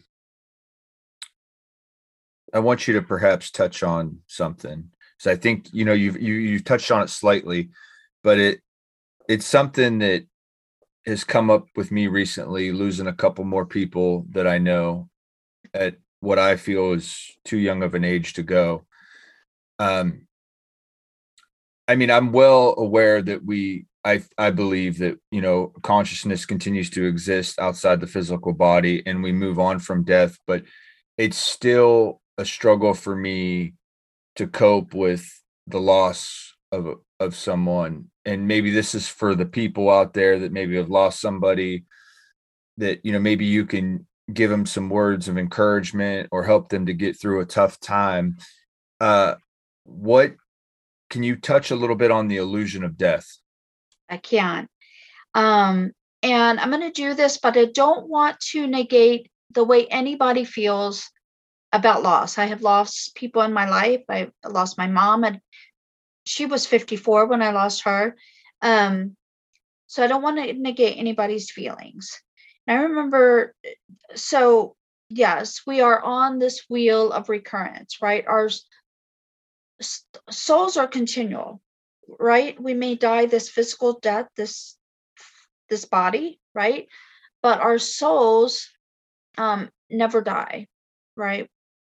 I want you to perhaps touch on something. So I think, you know, you've, you, you've touched on it slightly, but it, it's something that has come up with me recently, losing a couple more people that I know at what I feel is too young of an age to go. Um, I mean, I'm well aware that we, I, I believe that, you know, consciousness continues to exist outside the physical body and we move on from death, but it's still a struggle for me to cope with the loss of, of someone. And maybe this is for the people out there that maybe have lost somebody, that, you know, maybe you can give them some words of encouragement or help them to get through a tough time. Uh, what, can you touch a little bit on the illusion of death? I can. Um, and I'm going to do this, but I don't want to negate the way anybody feels about loss. I have lost people in my life. I lost my mom, and she was fifty-four when I lost her. Um, so I don't want to negate anybody's feelings. And I remember, so yes, we are on this wheel of recurrence, right? Our s- souls are continual, right? We may die this physical death, this this body, right? But our souls um, never die, right?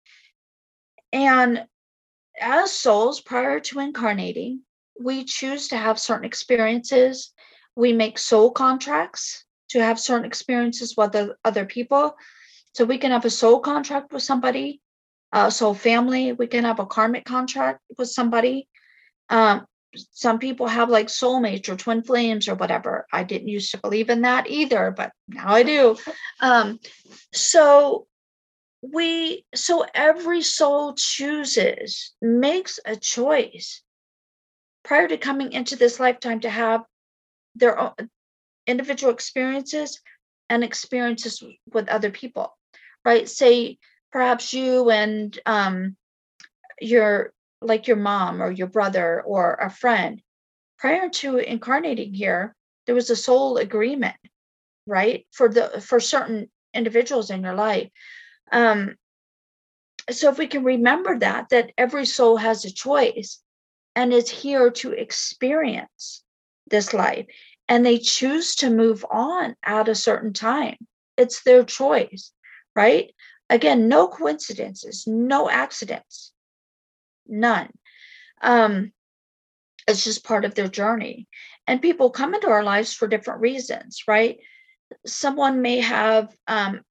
And as souls, prior to incarnating, we choose to have certain experiences. We make soul contracts to have certain experiences with other, other people. So we can have a soul contract with somebody, a soul family. We can have a karmic contract with somebody. Um, some people have like soulmates or twin flames or whatever. I didn't used to believe in that either, but now I do. Um, so we, so every soul chooses, makes a choice prior to coming into this lifetime to have their own individual experiences and experiences with other people, right? Say perhaps you and um, your, like your mom or your brother or a friend, prior to incarnating here, there was a soul agreement, right? For the, for certain individuals in your life. Um, so if we can remember that, that every soul has a choice and is here to experience this life, and they choose to move on at a certain time. It's their choice, right? Again, no coincidences, no accidents, none. Um, it's just part of their journey. And people come into our lives for different reasons, right? Someone may have, um,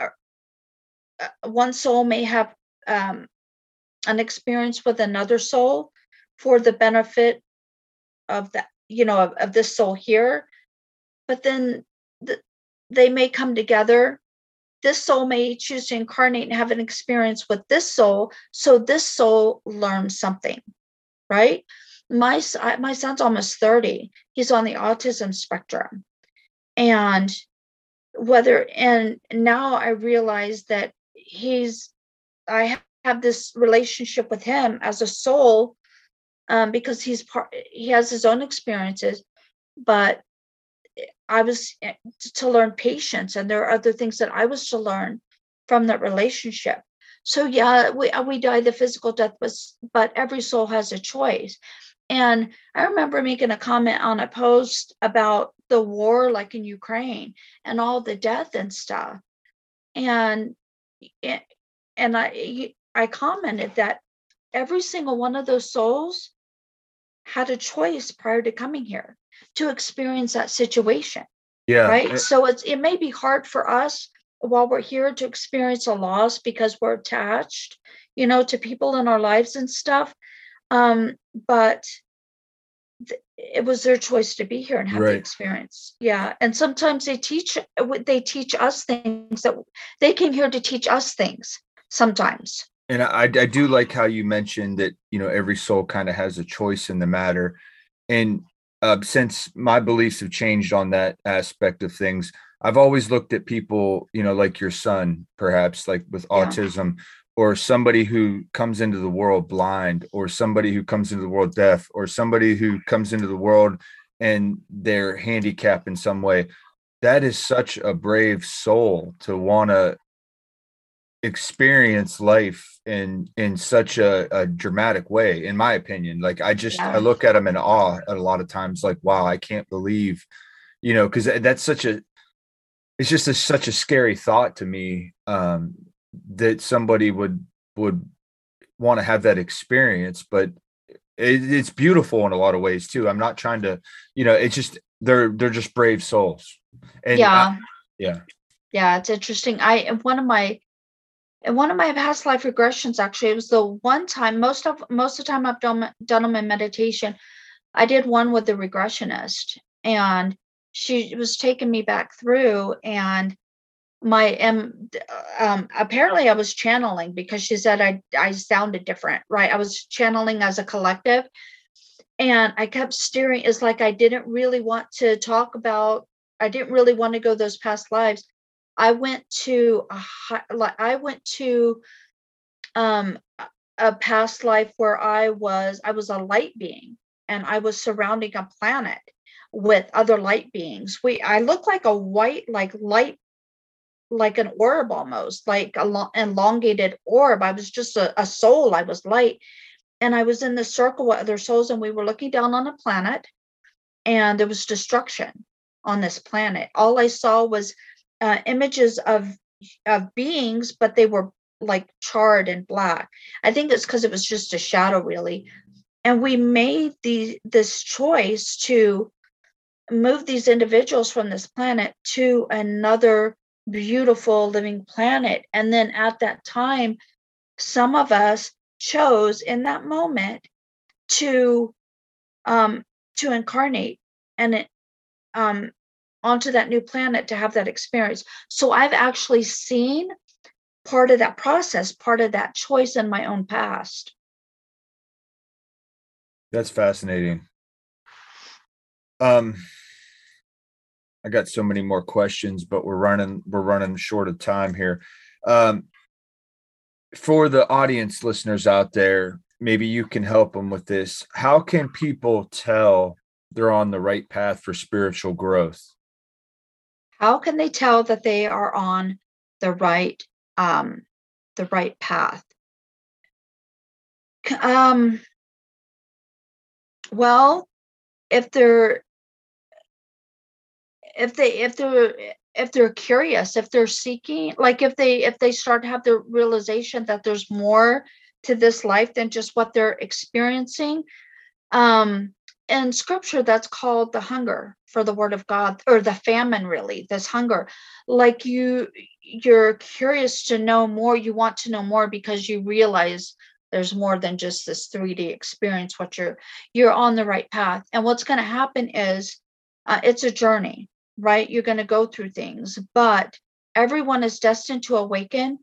one soul may have um, an experience with another soul for the benefit of that, you know, of, of this soul here. But then the, they may come together. This soul may choose to incarnate and have an experience with this soul, so this soul learns something, right? My my son's almost thirty. He's on the autism spectrum, and whether and now I realize that he's I have this relationship with him as a soul, um, because he's part. He has his own experiences, but I was to learn patience, and there are other things that I was to learn from that relationship. So yeah, we we die the physical death, but but every soul has a choice. And I remember making a comment on a post about the war, like in Ukraine, and all the death and stuff. And and I I commented that every single one of those souls had a choice prior to coming here to experience that situation. Yeah. Right. It, so it's, it may be hard for us while we're here to experience a loss because we're attached, you know, to people in our lives and stuff. Um, but th- it was their choice to be here and have Right. the experience. Yeah. And sometimes they teach, they teach us things that they came here to teach us things sometimes. And I, I do like how you mentioned that, you know, every soul kind of has a choice in the matter. And uh, since my beliefs have changed on that aspect of things, I've always looked at people, you know, like your son, perhaps like with Yeah. autism, or somebody who comes into the world blind, or somebody who comes into the world deaf, or somebody who comes into the world and they're handicapped in some way. That is such a brave soul to want to experience life in in such a, a dramatic way, in my opinion. Like I just Yeah. I look at them in awe at a lot of times, like, wow, I can't believe, you know, because that's such a it's just a, such a scary thought to me, um that somebody would would want to have that experience. But it, it's beautiful in a lot of ways too. I'm not trying to, you know, it's just they're they're just brave souls. And Yeah. I, yeah Yeah, it's interesting. I one of my in one of my past life regressions, actually, it was the one time most of most of the time I've done done them in meditation. I did one with the regressionist, and she was taking me back through, and my um, um apparently I was channeling because she said I I sounded different, right? I was channeling as a collective, and I kept steering. It's like I didn't really want to talk about. I didn't really want to go those past lives. I went to a hi- like I went to um a past life where I was I was a light being, and I was surrounding a planet with other light beings. We I look like a white like light like an orb, almost like a lo- elongated orb. I was just a, a soul. I was light, and I was in the circle with other souls, and we were looking down on a planet, and there was destruction on this planet. All I saw was uh, images of of beings, but they were like charred and black. I think it's because it was just a shadow, really. And we made the this choice to move these individuals from this planet to another beautiful living planet. And then at that time, some of us chose in that moment to um, to incarnate and it um onto that new planet to have that experience. So I've actually seen part of that process, part of that choice in my own past. That's fascinating. Um, I got so many more questions, but we're running we're running short of time here. Um, for the audience listeners out there, maybe you can help them with this. How can people tell they're on the right path for spiritual growth? How can they tell that they are on the right um the right path? Um well, if they're if they if they're if they're curious, if they're seeking, like if they if they start to have the realization that there's more to this life than just what they're experiencing. Um in scripture, that's called the hunger for the word of God, or the famine, really, this hunger. Like you you're curious to know more, you want to know more because you realize there's more than just this three D experience. What you're you're on the right path. And what's going to happen is uh, it's a journey, right? You're going to go through things, but everyone is destined to awaken,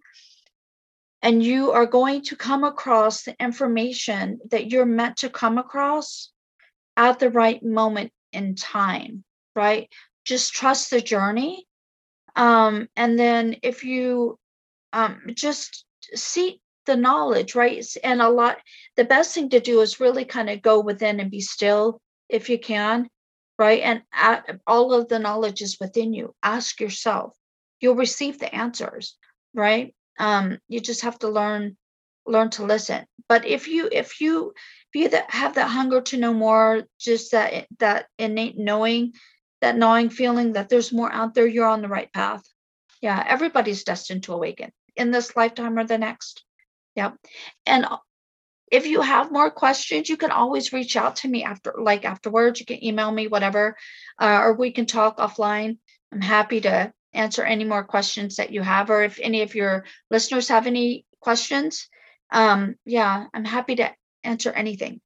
and you are going to come across the information that you're meant to come across at the right moment in time, right? Just trust the journey. Um, and then if you um, just seek the knowledge, right? And a lot, the best thing to do is really kind of go within and be still if you can, right? And at, all of the knowledge is within you. Ask yourself, you'll receive the answers, right? Um, you just have to learn learn to listen. But if you if you if you that have that hunger to know more, just that that innate knowing, that gnawing feeling that there's more out there, you're on the right path. Yeah, everybody's destined to awaken in this lifetime or the next. Yeah. And if you have more questions, you can always reach out to me after, like afterwards. You can email me, whatever, uh, or we can talk offline. I'm happy to answer any more questions that you have, or if any of your listeners have any questions. Um, yeah, I'm happy to answer anything.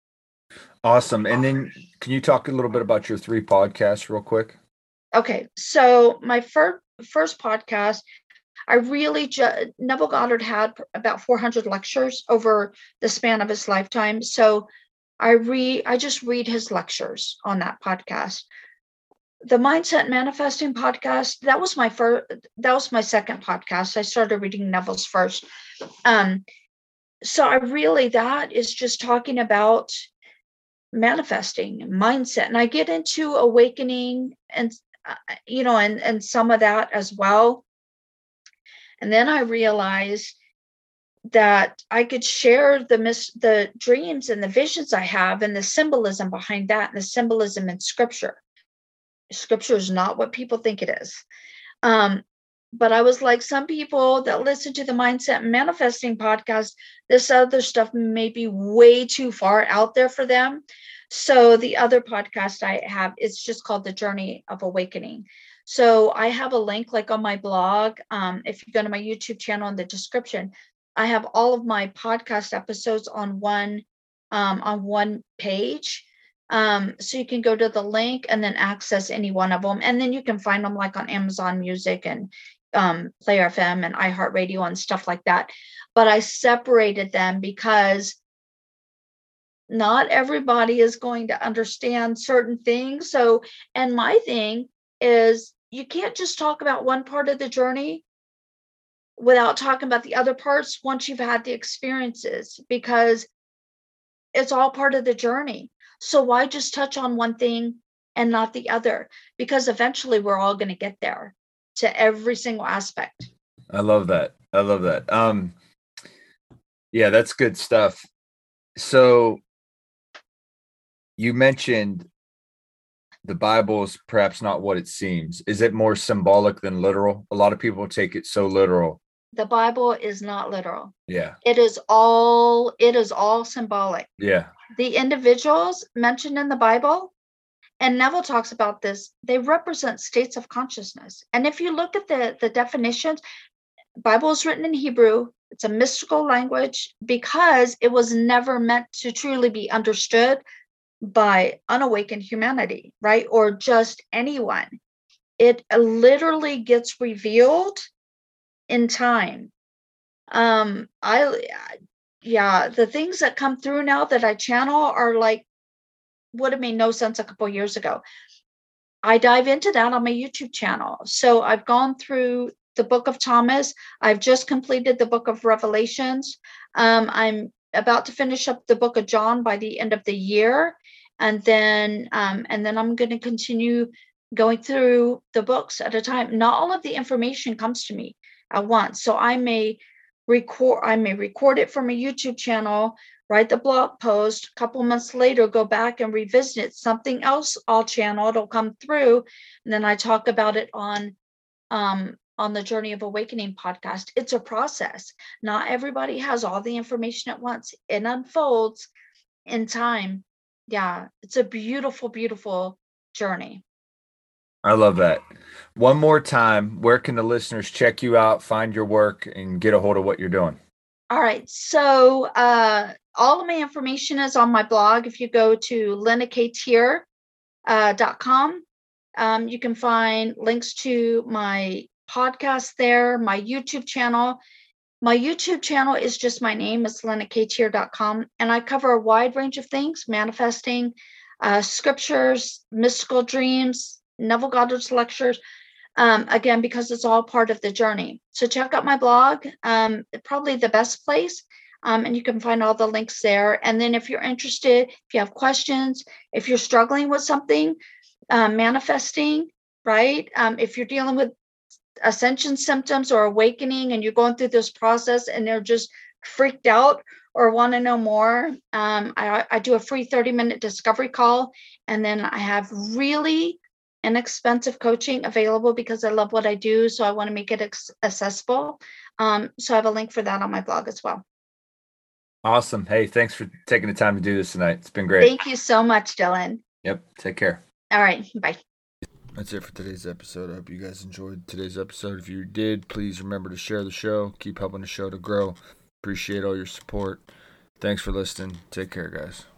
Awesome. And then can you talk a little bit about your three podcasts real quick? Okay. So my first, first podcast, I really, ju- Neville Goddard had about four hundred lectures over the span of his lifetime. So I read, I just read his lectures on that podcast. The Mindset Manifesting podcast, that was my first, that was my second podcast. I started reading Neville's first. Um, so I really, that is just talking about manifesting mindset. And I get into awakening and, uh, you know, and, and some of that as well. And then I realized that I could share the mis- the dreams and the visions I have and the symbolism behind that, and the symbolism in scripture. Scripture is not what people think it is. Um, but I was like, some people that listen to the Mindset Manifesting podcast, this other stuff may be way too far out there for them. So the other podcast I have, it's just called The Journey of Awakening. So I have a link like on my blog. Um, if you go to my YouTube channel in the description, I have all of my podcast episodes on one um, on one page. Um, so you can go to the link and then access any one of them. And then you can find them like on Amazon Music and um, Player F M and iHeartRadio and stuff like that. But I separated them because not everybody is going to understand certain things. So, and my thing is, you can't just talk about one part of the journey without talking about the other parts once you've had the experiences, because it's all part of the journey. So why just touch on one thing and not the other? Because eventually we're all going to get there to every single aspect. I love that. I love that. Um, yeah, that's good stuff. So you mentioned the Bible is perhaps not what it seems. Is it more symbolic than literal? A lot of people take it so literal. The Bible is not literal. Yeah. It is all, it is all symbolic. Yeah. The individuals mentioned in the Bible, and Neville talks about this, they represent states of consciousness. And if you look at the, the definitions, Bible is written in Hebrew. It's a mystical language because it was never meant to truly be understood by unawakened humanity, right? Or just anyone. It literally gets revealed in time. Um, I, yeah, the things that come through now that I channel are like, would have made no sense a couple years ago. I dive into that on my YouTube channel. So I've gone through the book of Thomas. I've just completed the book of Revelations. Um, I'm about to finish up the book of John by the end of the year. And then, um, and then I'm going to continue going through the books at a time. Not all of the information comes to me at once. So I may record, I may record it from a YouTube channel, write the blog post, a couple months later, go back and revisit it. Something else I'll channel, it'll come through. And then I talk about it on, um, on the Journey of Awakening podcast. It's a process. Not everybody has all the information at once. It unfolds in time. Yeah, it's a beautiful, beautiful journey. I love that. One more time, where can the listeners check you out, find your work, and get a hold of what you're doing? All right. So uh, all of my information is on my blog. If you go to lena k tier dot com, um, you can find links to my podcast there, my YouTube channel. My YouTube channel is just my name. It's lena k tier dot com. And I cover a wide range of things, manifesting, uh, scriptures, mystical dreams, Neville Goddard's lectures. Um, again, because it's all part of the journey. So check out my blog, um, probably the best place. Um, and you can find all the links there. And then if you're interested, if you have questions, if you're struggling with something, um, manifesting, right? Um, if you're dealing with ascension symptoms or awakening and you're going through this process and they're just freaked out or want to know more, um, I, I do a free thirty minute discovery call. And then I have really inexpensive coaching available because I love what I do. So I want to make it ex- accessible. Um, so I have a link for that on my blog as well. Awesome. Hey, thanks for taking the time to do this tonight. It's been great. Thank you so much, Dylan. Yep. Take care. All right. Bye. That's it for today's episode. I hope you guys enjoyed today's episode. If you did, please remember to share the show. Keep helping the show to grow. Appreciate all your support. Thanks for listening. Take care, guys.